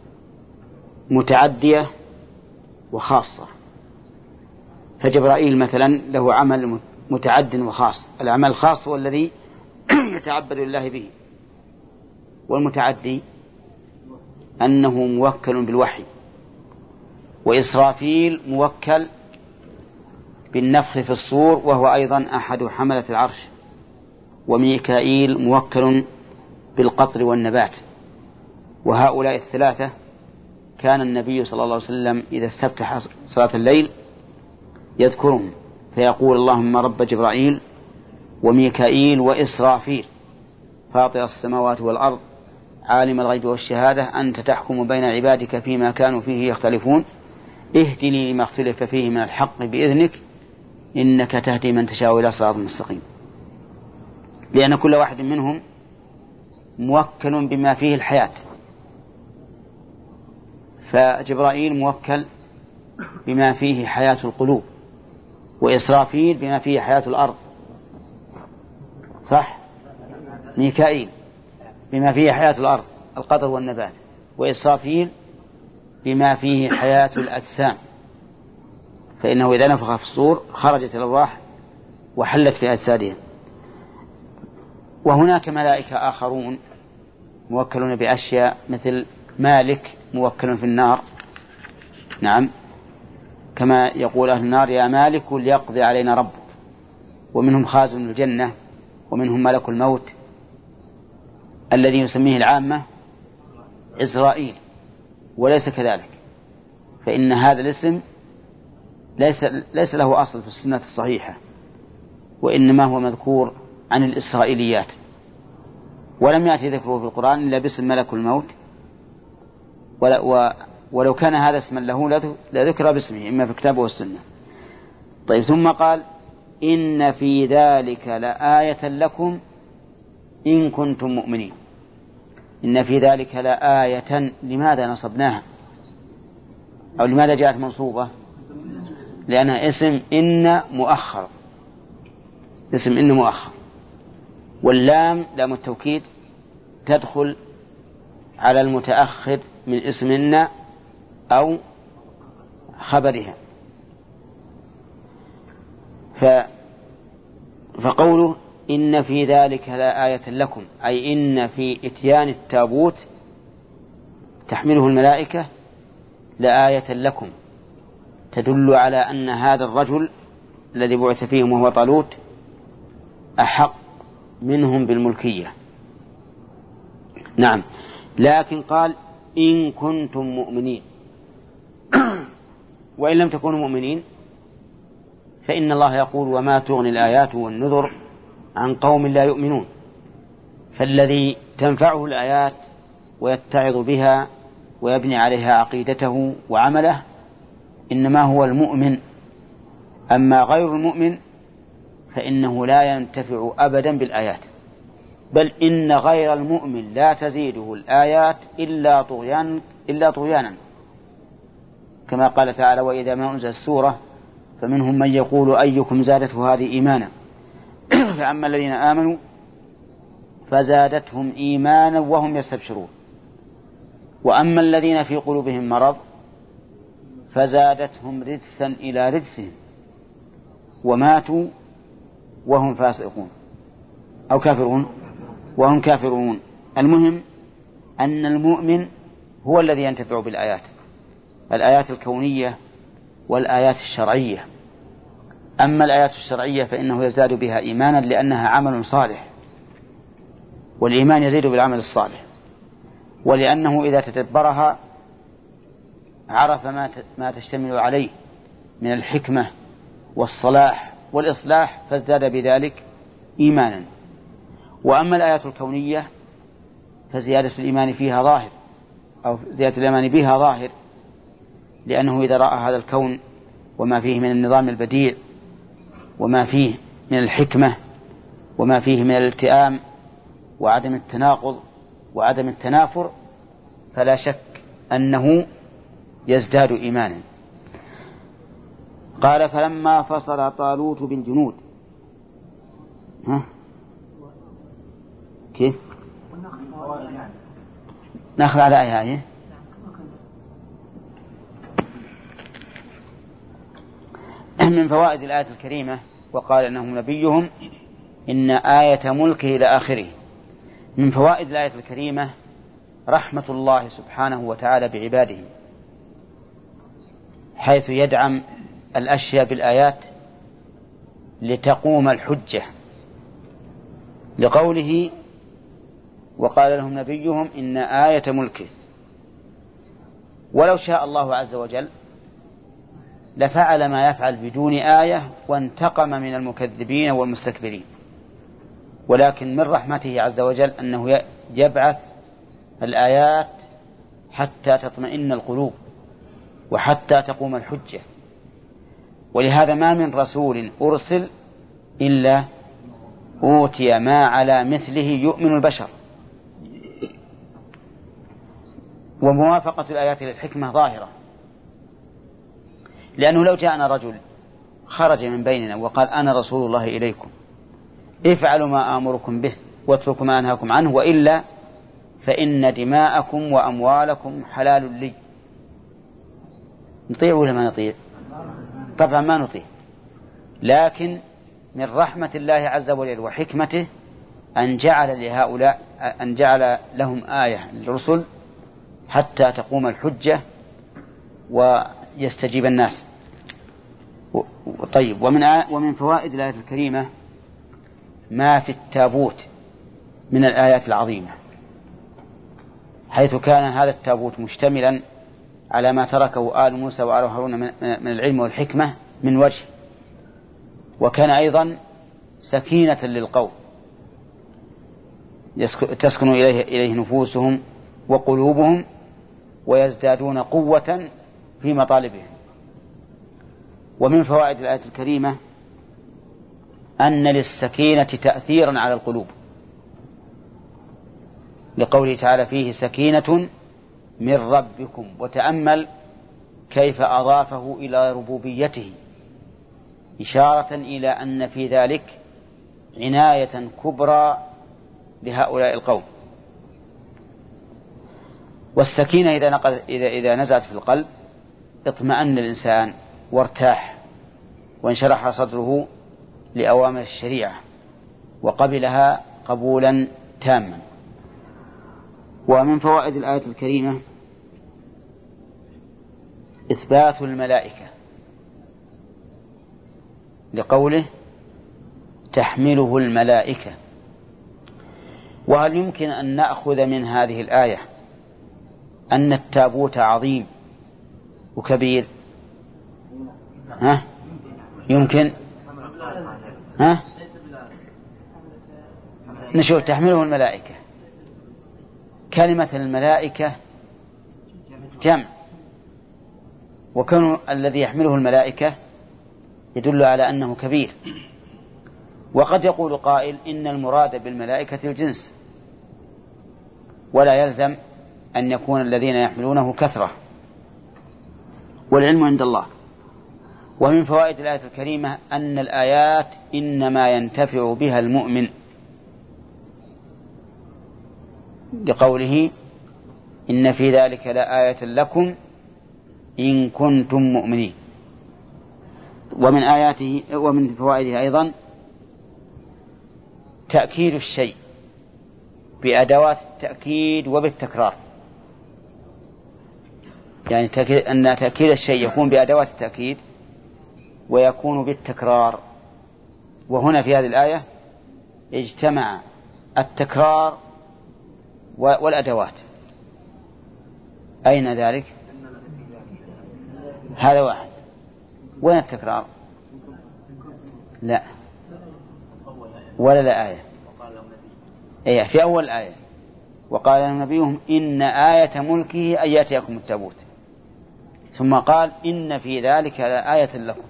متعدية وخاصة. فجبرائيل مثلا له عمل متعد وخاص. العمل الخاص هو الذي يتعبد لله به، والمتعدي أنه موكل بالوحي. وإسرافيل موكل بالنفخ في الصور، وهو أيضا أحد حملة العرش. وميكائيل موكل بالقطر والنبات. وهؤلاء الثلاثة كان النبي صلى الله عليه وسلم إذا استفتح صلاة الليل يذكرهم، فيقول: اللهم رب جبرائيل وميكائيل وإسرافيل فاطر السماوات والأرض عالم الغيب والشهادة أنت تحكم بين عبادك فيما كانوا فيه يختلفون اهدني لما اختلف فيه من الحق بإذنك إنك تهدي من تشاء إلى صراط مستقيم. لأن كل واحد منهم موكل بما فيه الحياة. فجبرائيل موكل بما فيه حياة القلوب، وإسرافيل بما فيه حياة الأرض، صح؟ ميكائيل بما فيه حياة الأرض القطر والنبات، وإسرافيل بما فيه حياة الأجسام، فإنه إذا نفخ في الصور خرجت الأرواح وحلت في أجسادهم. وهناك ملائكة آخرون موكلون بأشياء مثل مالك موكل في النار، نعم، كما يقول أهل النار: يا مالك ليقضي علينا ربك. ومنهم خازن الجنة، ومنهم ملك الموت الذي يسميه العامة إسرائيل، وليس كذلك، فإن هذا الاسم ليس له أصل في السنة الصحيحة، وإنما هو مذكور عن الإسرائيليات، ولم يأتي ذكره في القرآن إلا باسم ملك الموت، ولو كان هذا اسما له لذكر باسمه إما في الكتاب والسنة. طيب، ثم قال إن في ذلك لآية لكم إن كنتم مؤمنين. إن في ذلك لآية، لماذا نصبناها أو لماذا جاءت منصوبة؟ لأنها اسم إن مؤخر، اسم إن مؤخر، واللام لام التوكيد تدخل على المتأخر من اسم إن أو خبرها. فقوله إن في ذلك لآية لكم، أي إن في إتيان التابوت تحمله الملائكة لآية لكم، تدل على أن هذا الرجل الذي بعث فيهم وهو طالوت أحق منهم بالملكية. نعم، لكن قال إن كنتم مؤمنين، وإن لم تكونوا مؤمنين فإن الله يقول وما تغني الآيات والنذر عن قوم لا يؤمنون. فالذي تنفعه الآيات ويتعظ بها ويبني عليها عقيدته وعمله إنما هو المؤمن، أما غير المؤمن فإنه لا ينتفع أبدا بالآيات، بل إن غير المؤمن لا تزيده الآيات إلا طغيانا، كما قال تعالى وإذا ما أنزل السورة فمنهم من يقول أيكم زادته هذه إيمانا فأما الذين آمنوا فزادتهم إيمانا وهم يستبشرون، وأما الذين في قلوبهم مرض فزادتهم رجسا إلى رجسهم وماتوا وهم فاسقون أو كافرون وهم كافرون. المهم أن المؤمن هو الذي ينتفع بالآيات، الآيات الكونية والآيات الشرعية. أما الآيات الشرعية فإنه يزداد بها إيمانا لأنها عمل صالح، والإيمان يزيد بالعمل الصالح، ولأنه إذا تدبرها عرف ما تشتمل عليه من الحكمة والصلاح والإصلاح فازداد بذلك إيمانا. وأما الآيات الكونية فزيادة الإيمان فيها ظاهر، أو زيادة الإيمان بها ظاهر، لأنه إذا رأى هذا الكون وما فيه من النظام البديع وما فيه من الحكمة وما فيه من الالتئام وعدم التناقض وعدم التنافر فلا شك أنه يزداد إيمانا. قال فلما فصل طالوت بالجنود، كيف نأخذ على آية من فوائد الآية الكريمة وقال إنهم نبيهم إن آية ملكه إلى آخره. من فوائد الآية الكريمة رحمة الله سبحانه وتعالى بعباده، حيث يدعم الأشياء بالآيات لتقوم الحجة، لقوله وقال لهم نبيهم إن آية ملكه. ولو شاء الله عز وجل لفعل ما يفعل بدون آية وانتقم من المكذبين والمستكبرين، ولكن من رحمته عز وجل أنه يبعث الآيات حتى تطمئن القلوب وحتى تقوم الحجة. ولهذا ما من رسول أرسل إلا أوتي ما على مثله يؤمن البشر. وموافقة الآيات للحكمة ظاهرة، لأنه لو جاءنا رجل خرج من بيننا وقال أنا رسول الله إليكم افعلوا ما آمركم به واتركوا ما أنهاكم عنه وإلا فإن دماءكم وأموالكم حلال لي، نطيع ولا ما نطيع؟ طبعا ما نطيع. لكن من رحمة الله عز وجل وحكمته أن جعل لهم آية للرسل حتى تقوم الحجة ويستجيب الناس. طيب، ومن فوائد الآية الكريمة ما في التابوت من الآيات العظيمة، حيث كان هذا التابوت مشتملا على ما تركه آل موسى وآل هارون من العلم والحكمة من وجه، وكان أيضا سكينة للقوم تسكن إليه نفوسهم وقلوبهم ويزدادون قوة في مطالبهم. ومن فوائد الآية الكريمة أن للسكينة تأثيرا على القلوب، لقوله تعالى فيه سكينة من ربكم. وتأمل كيف أضافه إلى ربوبيته، إشارة إلى أن في ذلك عناية كبرى لهؤلاء القوم. والسكينة إذا نزلت في القلب اطمأن الإنسان وارتاح وانشرح صدره لأوامر الشريعة وقبلها قبولا تاما. ومن فوائد الآية الكريمة إثبات الملائكة، لقوله تحمله الملائكة. وهل يمكن أن نأخذ من هذه الآية أن التابوت عظيم وكبير؟ يمكن. نشوف تحمله الملائكة. كلمة الملائكة جمع، وكون الذي يحمله الملائكة يدل على أنه كبير. وقد يقول قائل إن المراد بالملائكة الجنس، ولا يلزم أن يكون الذين يحملونه كثرة، والعلم عند الله. ومن فوائد الآية الكريمة أن الآيات إنما ينتفع بها المؤمن، لقوله إن في ذلك لآية لكم إن كنتم مؤمنين. ومن آياته ومن فوائده أيضا تأكيد الشيء بأدوات التأكيد وبالتكرار، يعني أن تأكيد الشيء يكون بأدوات التأكيد ويكون بالتكرار. وهنا في هذه الآية اجتمع التكرار والأدوات. أين ذلك؟ هذا واحد. وين التكرار؟ لا، ولا لا آية. إيه في أول آية وقال لهم نبيهم إن آية ملكه أن يأتيكم التابوت، ثم قال إن في ذلك لآية لكم.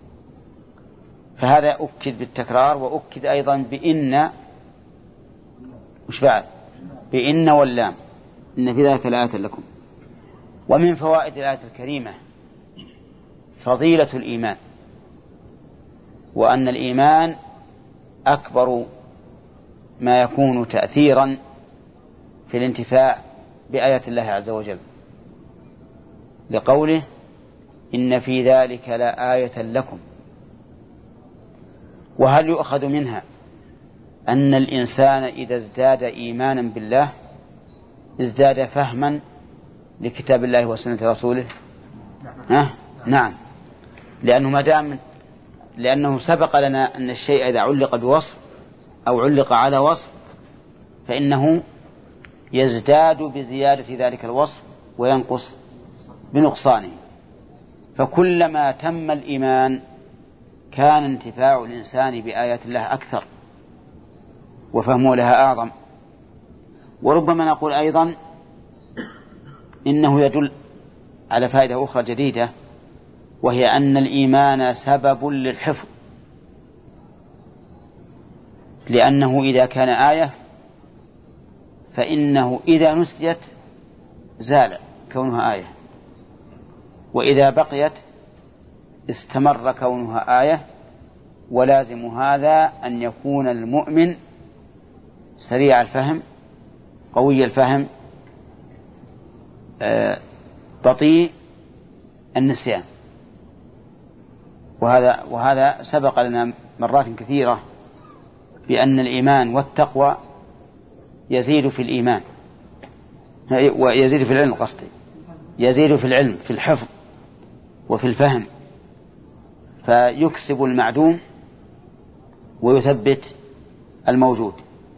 فهذا أكد بالتكرار، وأكد أيضا بإن، مش بعد بإن واللام، إن في ذلك لآية لكم. ومن فوائد الآية الكريمة فضيلة الإيمان، وأن الإيمان أكبر ما يكون تأثيرا في الانتفاع بآيات الله عز وجل، لقوله إن في ذلك لآية لكم. وهل يؤخذ منها أن الإنسان إذا ازداد إيمانا بالله ازداد فهما لكتاب الله وسنة رسوله؟ نعم، لأنه سبق لنا أن الشيء إذا علق بوصف أو علق على وصف فإنه يزداد بزيادة ذلك الوصف وينقص بنقصانه. فكلما تم الإيمان كان انتفاع الإنسان بآيات الله أكثر وفهمه لها أعظم. وربما نقول أيضا إنه يدل على فائدة أخرى جديدة، وهي أن الإيمان سبب للحفظ، لأنه إذا كان آية فإنه إذا نسيت زال كونها آية، وإذا بقيت استمر كونها آية. ولازم هذا أن يكون المؤمن سريع الفهم قوي الفهم بطيء النسيان. وهذا سبق لنا مرات كثيرة بأن الإيمان والتقوى يزيد في الإيمان ويزيد في العلم، يزيد في العلم في الحفظ وفي الفهم، فيكسب المعدوم ويثبت الموجود.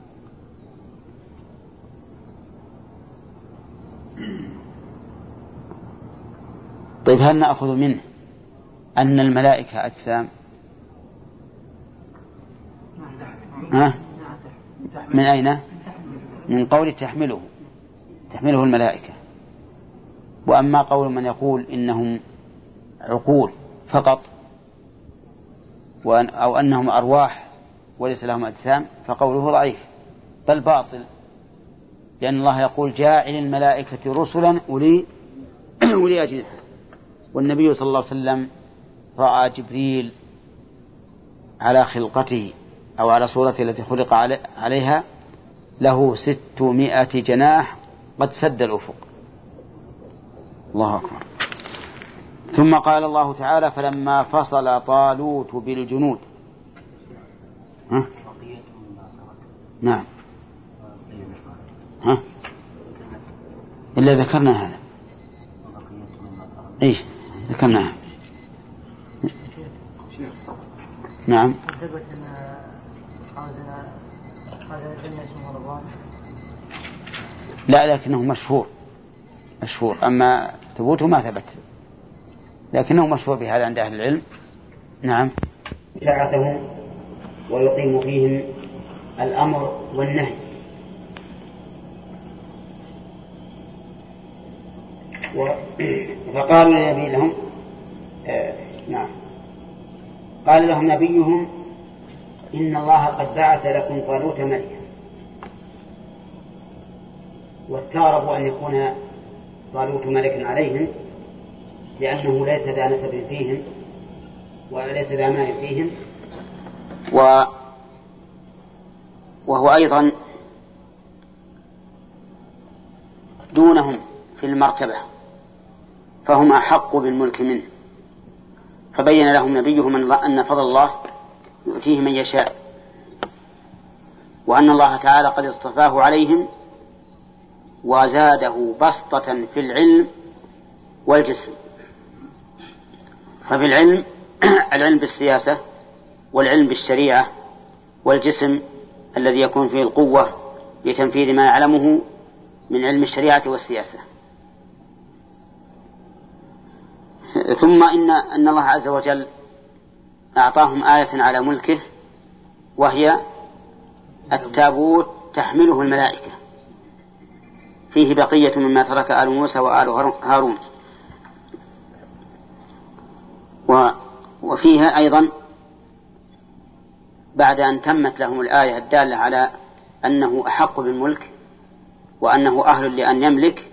طيب هل نأخذ منه أن الملائكة أجسام؟ من أين؟ من قول تحمله الملائكة. وأما قول من يقول إنهم عقول فقط أو أنهم أرواح وليس لهم أجسام فقوله ضعيف بل باطل، لأن الله يقول جاعل الملائكة رسلا أولي أجنحة، والنبي صلى الله عليه وسلم رأى جبريل على خلقته أو على صورته التي خلق عليها له 600 جناح قد سد الأفق. الله أكبر. ثم قال الله تعالى فلما فصل طالوت بالجنود نعم إلا ذكرنا هذا إيش ذكرناها نعم لا لكنه مشهور أما ثبوته ما ثبت لكنه مشهور بهذا عند أهل العلم. نعم شاعتهم ويقيم فيهم الأمر والنهي. فقال النبي لهم نعم قال لهم نبيهم إن الله قد بعث لكم طالوت ملكا، واستغربوا أن يكون طالوت ملكا عليهم لأنه ليس ذا نسب فيهم وليس ذا مال فيهم، وهو أيضا دونهم في المرتبة فهم أحق بالملك منه. فبين لهم نبيهم أن فضل الله يؤتيه من يشاء، وأن الله تعالى قد اصطفاه عليهم وزاده بسطة في العلم والجسم. ففي العلم العلم بالسياسة والعلم بالشريعة، والجسم الذي يكون فيه القوة لتنفيذ ما يعلمه من علم الشريعة والسياسة. ثم إن الله عز وجل أعطاهم آية على ملكه وهي التابوت تحمله الملائكة فيه بقية مما ترك آل موسى وآل هارون. وفيها أيضا بعد أن تمت لهم الآية الدالة على أنه أحق بالملك وأنه أهل لأن يملك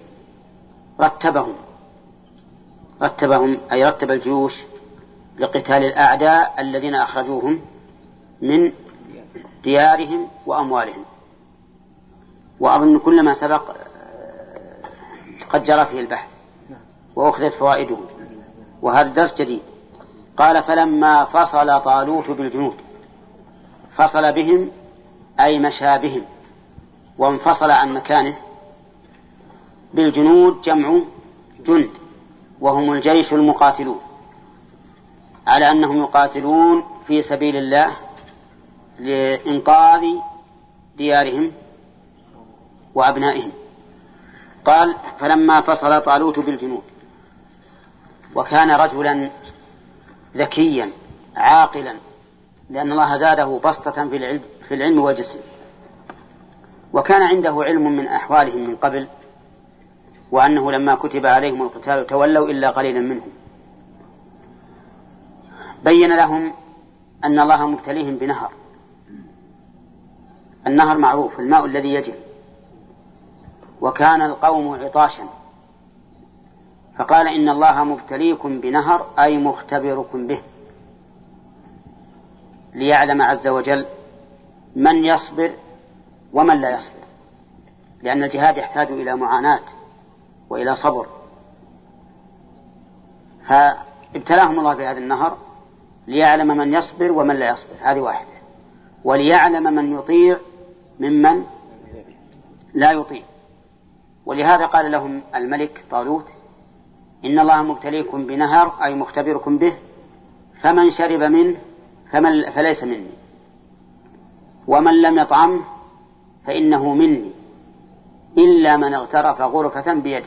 رتبهم أي رتب الجيوش لقتال الأعداء الذين أخرجوهم من ديارهم وأموالهم. وأظن كل ما سبق قد جرى فيه البحث وأخذت فوائده، وهذا درس جديد. قال فلما فصل طالوت بالجنود، فصل بهم أي مشى بهم وانفصل عن مكانه. بالجنود جمع جند وهم الجيش المقاتلون، على أنهم يقاتلون في سبيل الله لإنقاذ ديارهم وأبنائهم. قال فلما فصل طالوت بالجنود، وكان رجلا ذكيا عاقلا لأن الله زاده بسطة في العلم والجسم، وكان عنده علم من أحوالهم من قبل، وأنه لما كتب عليهم القتال تولوا إلا قليلا منهم. بين لهم أن الله مبتليهم بنهر، النهر معروف الماء الذي يجري، وكان القوم عطاشا، فقال إن الله مبتليكم بنهر أي مختبركم به ليعلم عز وجل من يصبر ومن لا يصبر، لأن الجهاد يحتاج إلى معاناة وإلى صبر. فابتلاهم الله بهذا النهر ليعلم من يصبر ومن لا يصبر، هذه واحدة، وليعلم من يطيع ممن لا يطيع. ولهذا قال لهم الملك طالوت إن الله مبتليكم بنهر أي مختبركم به، فمن شرب منه فليس مني، ومن لم يطعمه فإنه مني إلا من اغترف غرفة بيده.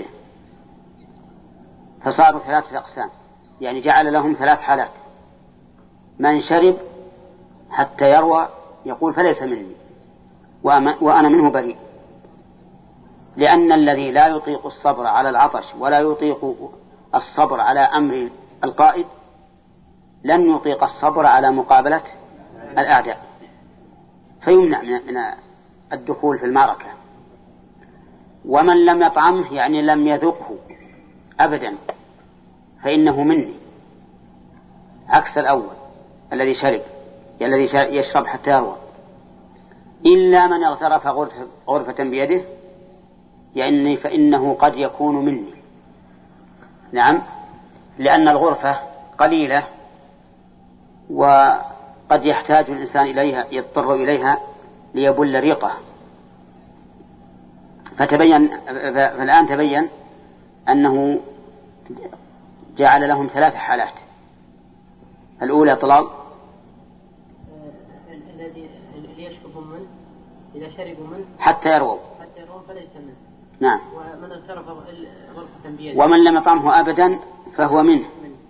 فصاروا 3 أقسام، يعني جعل لهم 3 حالات: من شرب حتى يروى يقول فليس مني وأنا منه بريء، لأن الذي لا يطيق الصبر على العطش ولا يطيق الصبر على أمر القائد لن يطيق الصبر على مقابلة الأعداء، فيمنع من الدخول في المعركة. ومن لم يطعمه يعني لم يذقه أبدا فإنه مني، عكس الأول الذي شرب الذي يشرب حتى يروى، إلا من اغترف غرفة بيده يعني فإنه قد يكون مني. نعم، لأن الغرفة قليلة وقد يحتاج الإنسان إليها، يضطر إليها ليبل ريقه. فالآن تبين أنه جعل لهم 3 حالات. الأولى طلال الذي يشرب منه إذا شربوا منه حتى يرووا فليس منه. نعم. ومن اغترف غرفة بيده ومن لم يطعمه أبدا فهو منه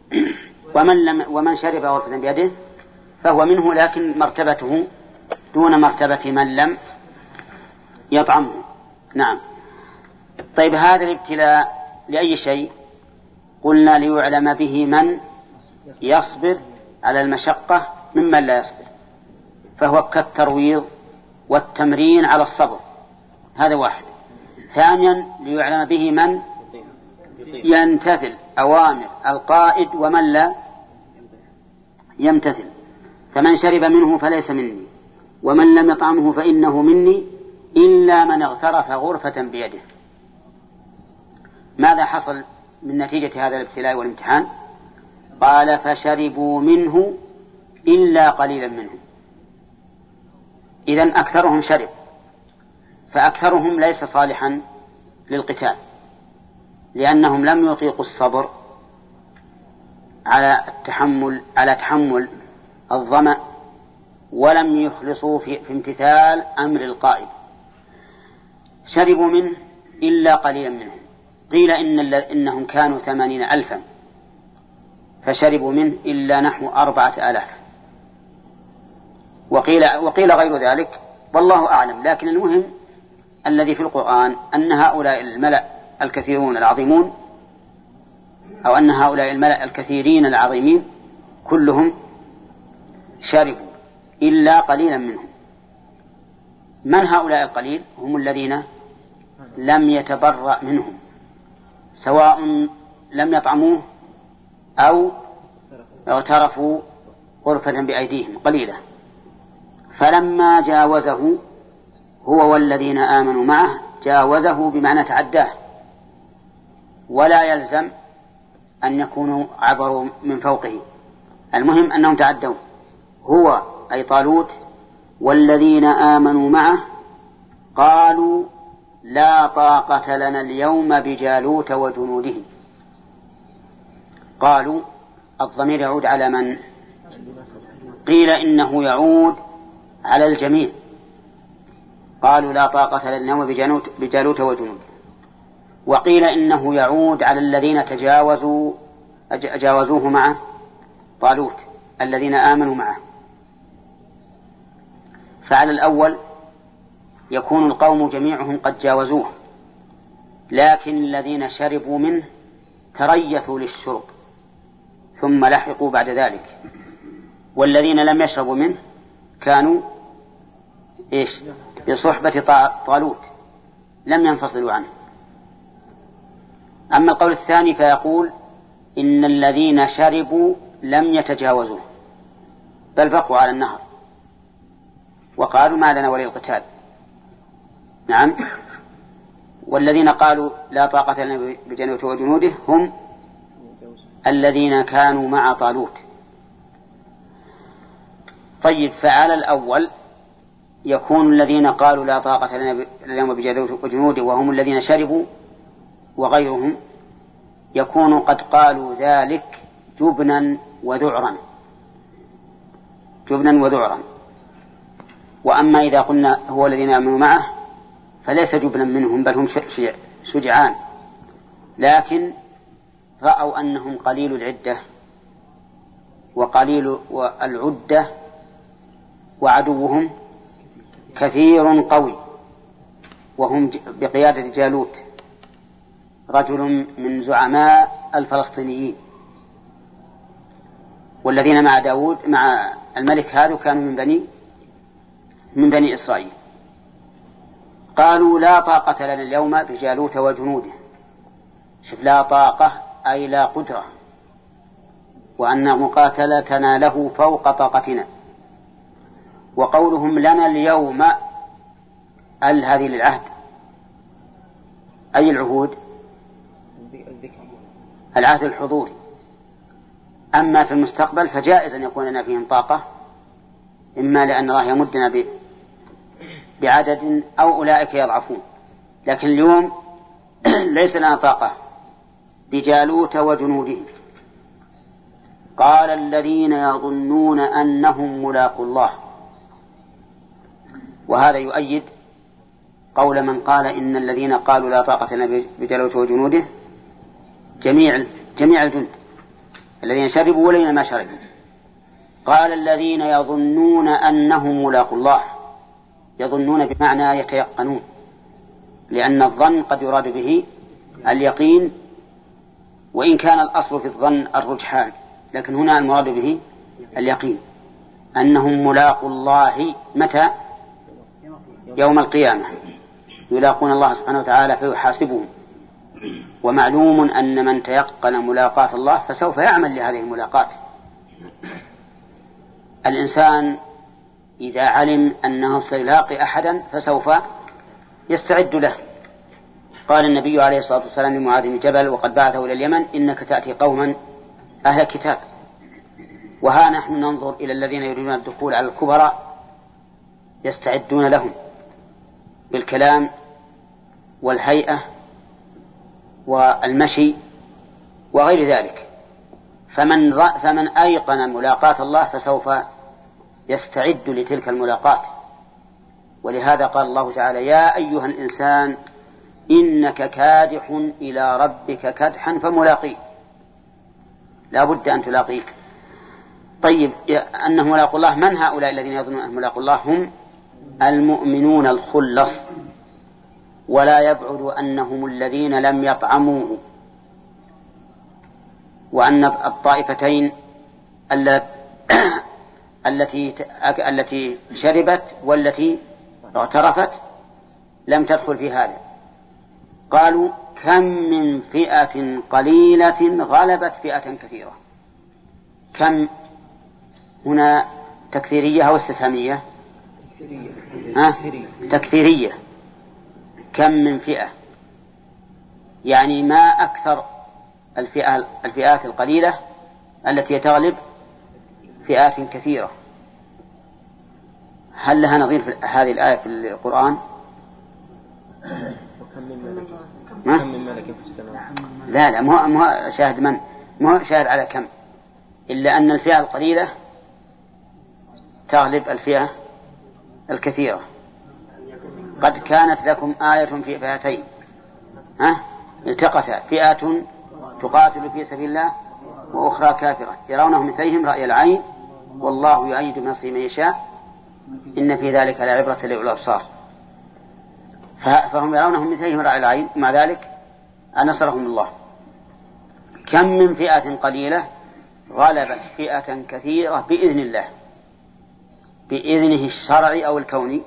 ومن شرب غرفة بيده فهو منه، لكن مرتبته دون مرتبة من لم يطعمه. نعم. طيب هذا الابتلاء لأي شيء؟ قلنا ليعلم به من يصبر على المشقة ممن لا يصبر، فهو كالترويض والتمرين على الصبر، هذا واحد. ثانيا ليعلم به من يمتثل أوامر القائد ومن لا يمتثل. فمن شرب منه فليس مني ومن لم يطعمه فإنه مني إلا من اغترف غرفة بيده. ماذا حصل من نتيجة هذا الابتلاء والامتحان؟ قال فشربوا منه إلا قليلا منهم. إذن أكثرهم شرب، فأكثرهم ليس صالحا للقتال، لأنهم لم يطيقوا الصبر على تحمل الظمأ، ولم يخلصوا في امتثال أمر القائد. شربوا منه إلا قليلا منهم. قيل إنهم كانوا 80,000 فشربوا منه إلا نحو 4,000، وقيل غير ذلك والله أعلم. لكن المهم الذي في القرآن أن هؤلاء الملأ الكثيرون العظيمون، أو أن هؤلاء الملأ الكثيرين العظيمين كلهم شربوا إلا قليلا منهم. من هؤلاء القليل؟ هم الذين لم يتبرأ منهم، سواء لم يطعموه أو اغترفوا غرفة بأيديهم قليلة. فلما جاوزه هو والذين آمنوا معه، جاوزه بمعنى تعداه، ولا يلزم أن يكونوا عبروا من فوقه، المهم أنهم تعدوا. هو أي طالوت والذين آمنوا معه قالوا لا طاقة لنا اليوم بجالوت وجنوده. قالوا الضمير يعود على من؟ قيل إنه يعود على الجميع. قالوا لا طاقة لنا اليوم بجالوت وجنوده. وقيل إنه يعود على الذين جاوزوه معه طالوت الذين آمنوا معه. فعلى الأول يكون القوم جميعهم قد جاوزوه، لكن الذين شربوا منه تريثوا للشرب ثم لحقوا بعد ذلك، والذين لم يشربوا منه كانوا بصحبة طالوت لم ينفصلوا عنه. أما القول الثاني فيقول إن الذين شربوا لم يتجاوزوه بل بقوا على النهر وقالوا ما لنا وللقتال. نعم. والذين قالوا لا طاقة لنا بجالوت وجنوده هم الذين كانوا مع طالوت. طيب فعلى الأول يكون الذين قالوا لا طاقة لنا اليوم بجالوت وجنوده وهم الذين شربوا وغيرهم يكون قد قالوا ذلك جبنا وذعرا. وأما إذا قلنا هو الذين آمنوا معه فليس جبنا منهم بل هم شجعان، لكن رأوا أنهم قليل العدة وقليل العدة وعدوهم كثير قوي، وهم بقيادة جالوت رجل من زعماء الفلسطينيين، والذين مع داود مع الملك هذا كانوا من بني إسرائيل. قالوا لا طاقة لنا اليوم بجالوت وجنوده. شوف، لا طاقة أي لا قدرة، وأن مقاتلتنا له فوق طاقتنا. وقولهم لنا اليوم هذه للعهد، أي العهود؟ العهد الحضوري. أما في المستقبل فجائز أن يكون لنا فيهم طاقة، إما لأن الله يمدنا بعدد أو أولئك يضعفون، لكن اليوم ليس لنا طاقة بجالوت وجنوده. قال الذين يظنون أنهم ملاقو الله. وهذا يؤيد قول من قال إن الذين قالوا لا طاقة لنا بجالوت وجنوده جميع الجند الذين شربوا والذين ما شربوا. قال الذين يظنون أنهم ملاقو الله، يظنون بمعنى يتيقنون، لأن الظن قد يراد به اليقين، وإن كان الأصل في الظن الرجحان، لكن هنا المراد به اليقين. أنهم ملاقو الله متى؟ يوم القيامة، يلاقون الله سبحانه وتعالى فيحاسبهم. ومعلوم أن من تيقن ملاقاة الله فسوف يعمل لهذه الملاقاة. الإنسان إذا علم أنه سيلاقي أحدا فسوف يستعد له. قال النبي عليه الصلاة والسلام لمعاذ بن جبل وقد بعثه إلى اليمن: إنك تأتي قوما أهل كتاب. وها نحن ننظر إلى الذين يريدون الدخول على الكبراء يستعدون لهم بالكلام والهيئة والمشي وغير ذلك. فمن أيقن ملاقاة الله فسوف يستعد لتلك الملاقاة. ولهذا قال الله تعالى: يا أيها الإنسان إنك كادح إلى ربك كدحا فملاقيه. لا بد أن تلاقيه. طيب، أنه ملاقو الله، من هؤلاء الذين يظنون أنهم ملاقو الله؟ هم المؤمنون الخلص، ولا يبعد أنهم الذين لم يطعموه، وأن الطائفتين التي شربت والتي اعترفت لم تدخل في هذا. قالوا: كم من فئة قليلة غلبت فئة كثيرة. كم هنا تكثيرية أو استفهامية؟ تكثيرية. كم من فئة، يعني ما أكثر الفئات القليلة التي تغلب فئات كثيرة. هل لها نظير في هذه الآية في القرآن؟ كم من ملك في السماء. لا مو شاهد من، مو شاهد على كم، إلا أن الفئة القليلة تغلب الفئة الكثيرة. قد كانت لكم آية في فئتين التقتا، فئة تقاتل في سبيل الله وأخرى كافرة يرونهم مثلهم رأي العين والله يؤيد بنصره من يشاء إن في ذلك لعبرة لأولي الأبصار. فهم يرونهم مثلهم رأي العين، ومع ذلك نصرهم الله. كم من فئة قليلة غلبت فئة كثيرة بإذن الله، بإذنه الشرعي أو الكوني،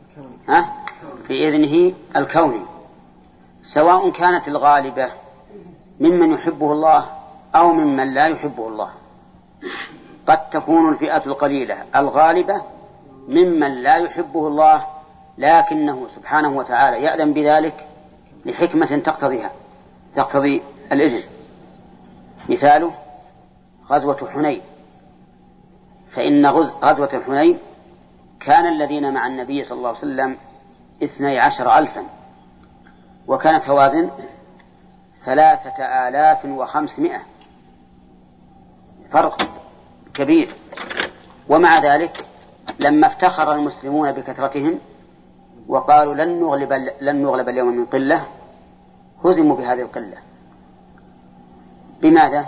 بإذنه الكوني، سواء كانت الغالبة ممن يحبه الله أو ممن لا يحبه الله. قد تكون الفئة القليلة الغالبة ممن لا يحبه الله، لكنه سبحانه وتعالى يأذن بذلك لحكمة تقتضي الإذن. مثاله غزوة حنين، فإن غزوة حنين كان الذين مع النبي صلى الله عليه وسلم 12,000، وكانت هوازن 3,500، فرق كبير. ومع ذلك لما افتخر المسلمون بكثرتهم وقالوا لن نغلب اليوم من قلة، هزموا بهذه القلة. بماذا؟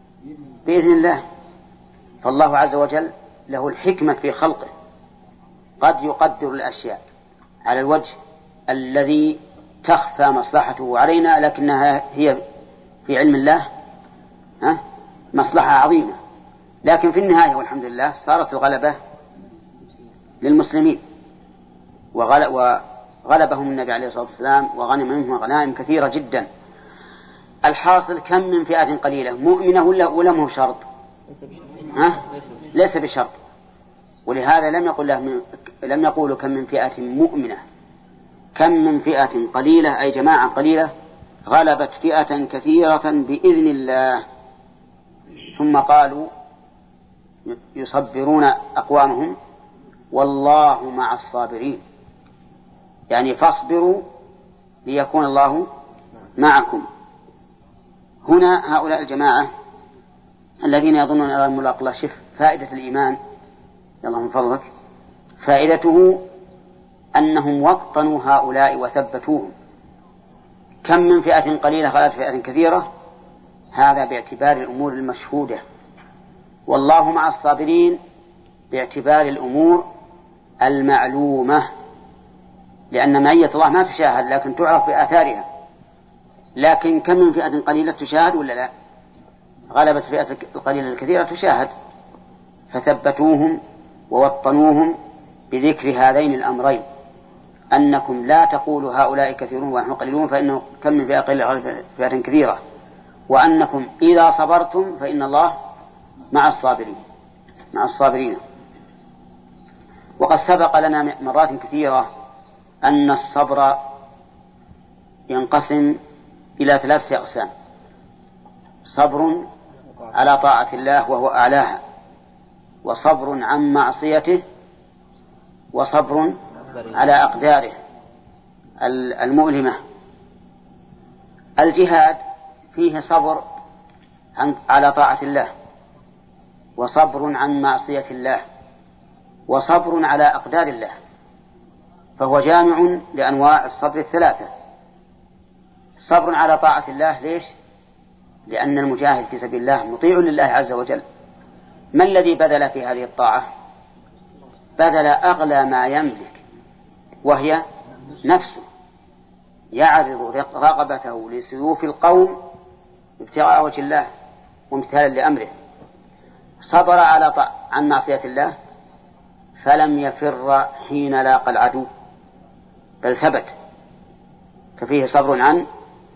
بإذن الله. فالله عز وجل له الحكمة في خلقه، قد يقدر الأشياء على الوجه الذي تخفى مصلحته علينا، لكنها هي في علم الله مصلحة عظيمة. لكن في النهاية والحمد لله صارت الغلبة للمسلمين، وغلبهم النبي عليه الصلاة والسلام وغنم منهم غنائم كثيرة جدا. الحاصل كم من فئة قليلة مؤمنة ولا مو شرط؟ ليس بشرط. ولهذا لم يقولوا كم من فئة مؤمنة، كم من فئة قليلة أي جماعة قليلة غلبت فئة كثيرة بإذن الله. ثم قالوا يصبرون أقوامهم والله مع الصابرين، يعني فاصبروا ليكون الله معكم. هنا هؤلاء الجماعة الذين يظنون أن الملاقلة شف فائدة الإيمان، يلا من فضلك، فائدته أنهم وطنوا هؤلاء وثبتوهم. كم من فئة قليلة غلبت فئة كثيرة، هذا باعتبار الأمور المشهودة. والله مع الصابرين باعتبار الأمور المعلومة، لأن معية الله ما تشاهد لكن تعرف بآثارها. لكن كم من فئة قليلة تشاهد ولا لا؟ غلبت فئة القليلة الكثيرة تشاهد، فثبتوهم ووطنوهم بذكر هذين الأمرين، أنكم لا تقولوا هؤلاء كثيرون ونحن قليلون، فإنه كم من فئة قليلة غلبت فئة كثيرة، وأنكم إذا صبرتم فإن الله مع الصابرين. وقد سبق لنا مرات كثيرة أن الصبر ينقسم إلى 3 أقسام: صبر على طاعة الله وهو أعلاها، وصبر عن معصيته، وصبر على أقداره المؤلمة. الجهاد فيه صبر على طاعة الله، وصبر عن معصية الله، وصبر على أقدار الله، فهو جامع لأنواع الصبر 3. صبر على طاعة الله، ليش؟ لأن المجاهد في سبيل الله مطيع لله عز وجل. ما الذي بذل في هذه الطاعة؟ بذل أغلى ما يملك، وهي نفسه، يعرض رغبته لسيوف القوم ابتغاء وجه الله وامتثالا لأمره. صبر عن معصية الله فلم يفر حين لاقى العدو، بل ثبت، ففيه صبر عن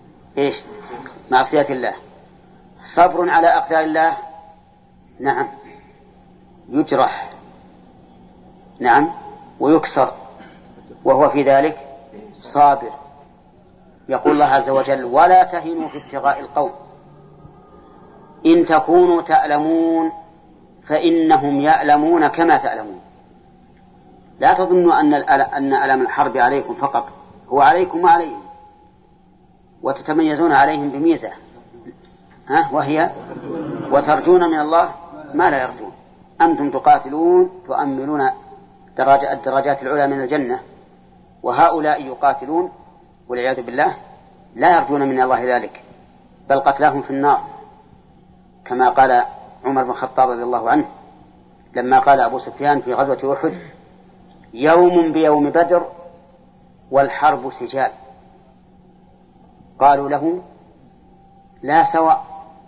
معصية الله. صبر على أقدار الله، نعم، يجرح، نعم، ويكسر، وهو في ذلك صابر. يقول الله عز وجل: ولا تهنوا في ابتغاء القوم إن تكونوا تألمون فإنهم يألمون كما تألمون. لا تظنوا أن ألم الحرب عليكم فقط، هو عليكم وعليهم، وتتميزون عليهم بميزة، وهي وترجون من الله ما لا يرجون. أنتم تقاتلون تؤملون الدرجات العلى من الجنة، وهؤلاء يقاتلون والعياذ بالله لا يرجون من الله ذلك، بل قتلاهم في النار، كما قال عمر بن الخطاب رضي الله عنه لما قال أبو سفيان في غزوة أحد: يوم بيوم بدر والحرب سجال. قالوا له: لا سواء،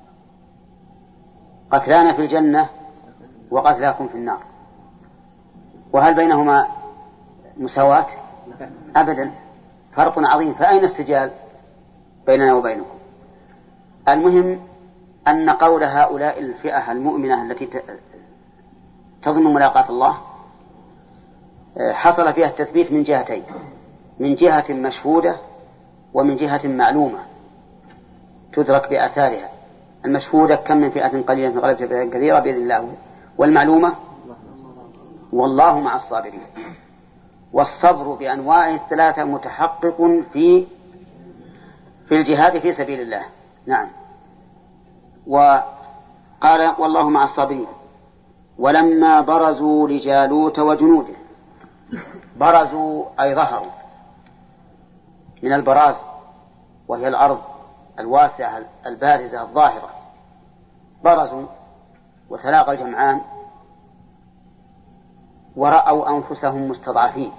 قتلانا في الجنة وقتلاكم في النار، وهل بينهما مساواة؟ أبدا، فرق عظيم، فأين السجال بيننا وبينكم؟ المهم أن قول هؤلاء الفئة المؤمنة التي تظن ملاقاة الله حصل فيها التثبيت من جهتين: من جهة مشهودة ومن جهة معلومة تدرك بآثارها. المشهودة: كم من فئة قليلة غلبت فئة كثيرة بإذن الله. والمعلومة: والله مع الصابرين. والصبر بأنواعه 3 متحقق في الجهاد في سبيل الله. نعم. وقال: والله مع الصابرين. ولما برزوا لجالوت وجنوده، برزوا أي ظهروا، من البراز وهي الأرض الواسعة البارزة الظاهرة، برزوا وتلاقى الجمعان ورأوا أنفسهم مستضعفين.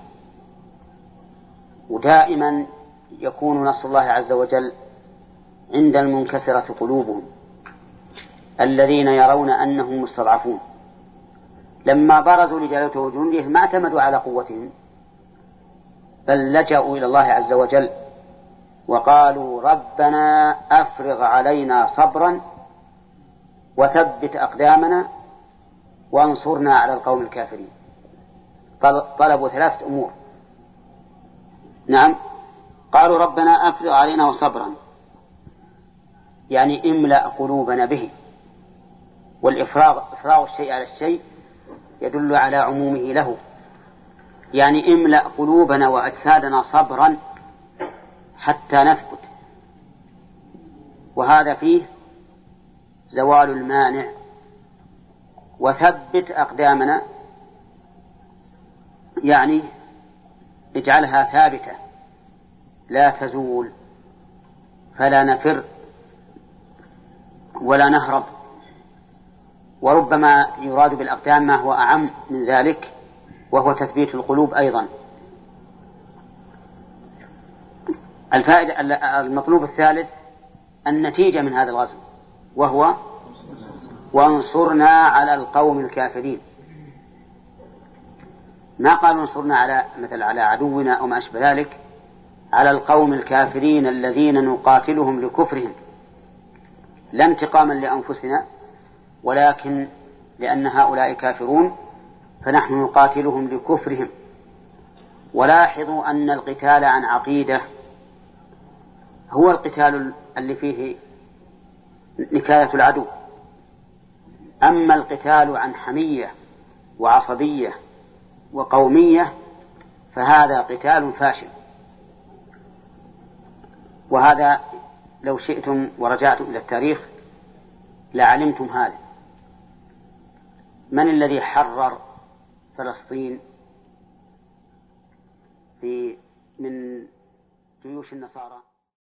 ودائما يكون نصر الله عز وجل عند المنكسرة قلوبهم الذين يرون أنهم مستضعفون. لما برزوا لجالوت وجنوده ما اعتمدوا على قوتهم، بل لجأوا إلى الله عز وجل وقالوا ربنا أفرغ علينا صبرا وثبت أقدامنا وانصرنا على القوم الكافرين. طلبوا 3 أمور. نعم، قالوا ربنا أفرغ علينا صبرا، يعني املأ قلوبنا به. والإفراغ الشيء على الشيء يدل على عمومه له، يعني املأ قلوبنا وأجسادنا صبرا حتى نثبت، وهذا فيه زوال المانع. وثبت أقدامنا يعني اجعلها ثابتة لا تزول، فلا نفر ولا نهرب. وربما يراد بالأقدام ما هو أعم من ذلك، وهو تثبيت القلوب أيضا. الفائدة المطلوب الثالث النتيجة من هذا الغزو، وهو وانصرنا على القوم الكافرين. ما قالوا انصرنا على مثل على عدونا أو ما أشبه ذلك، على القوم الكافرين الذين نقاتلهم لكفرهم، لا انتقاما لأنفسنا ولكن لأن هؤلاء كافرون فنحن نقاتلهم لكفرهم. ولاحظوا أن القتال عن عقيدة هو القتال اللي فيه نكاية العدو، أما القتال عن حمية وعصبية وقومية فهذا قتال فاشل. وهذا لو شئتم ورجعتم إلى التاريخ لعلمتم هذا. من الذي حرر فلسطين من جيوش النصارى؟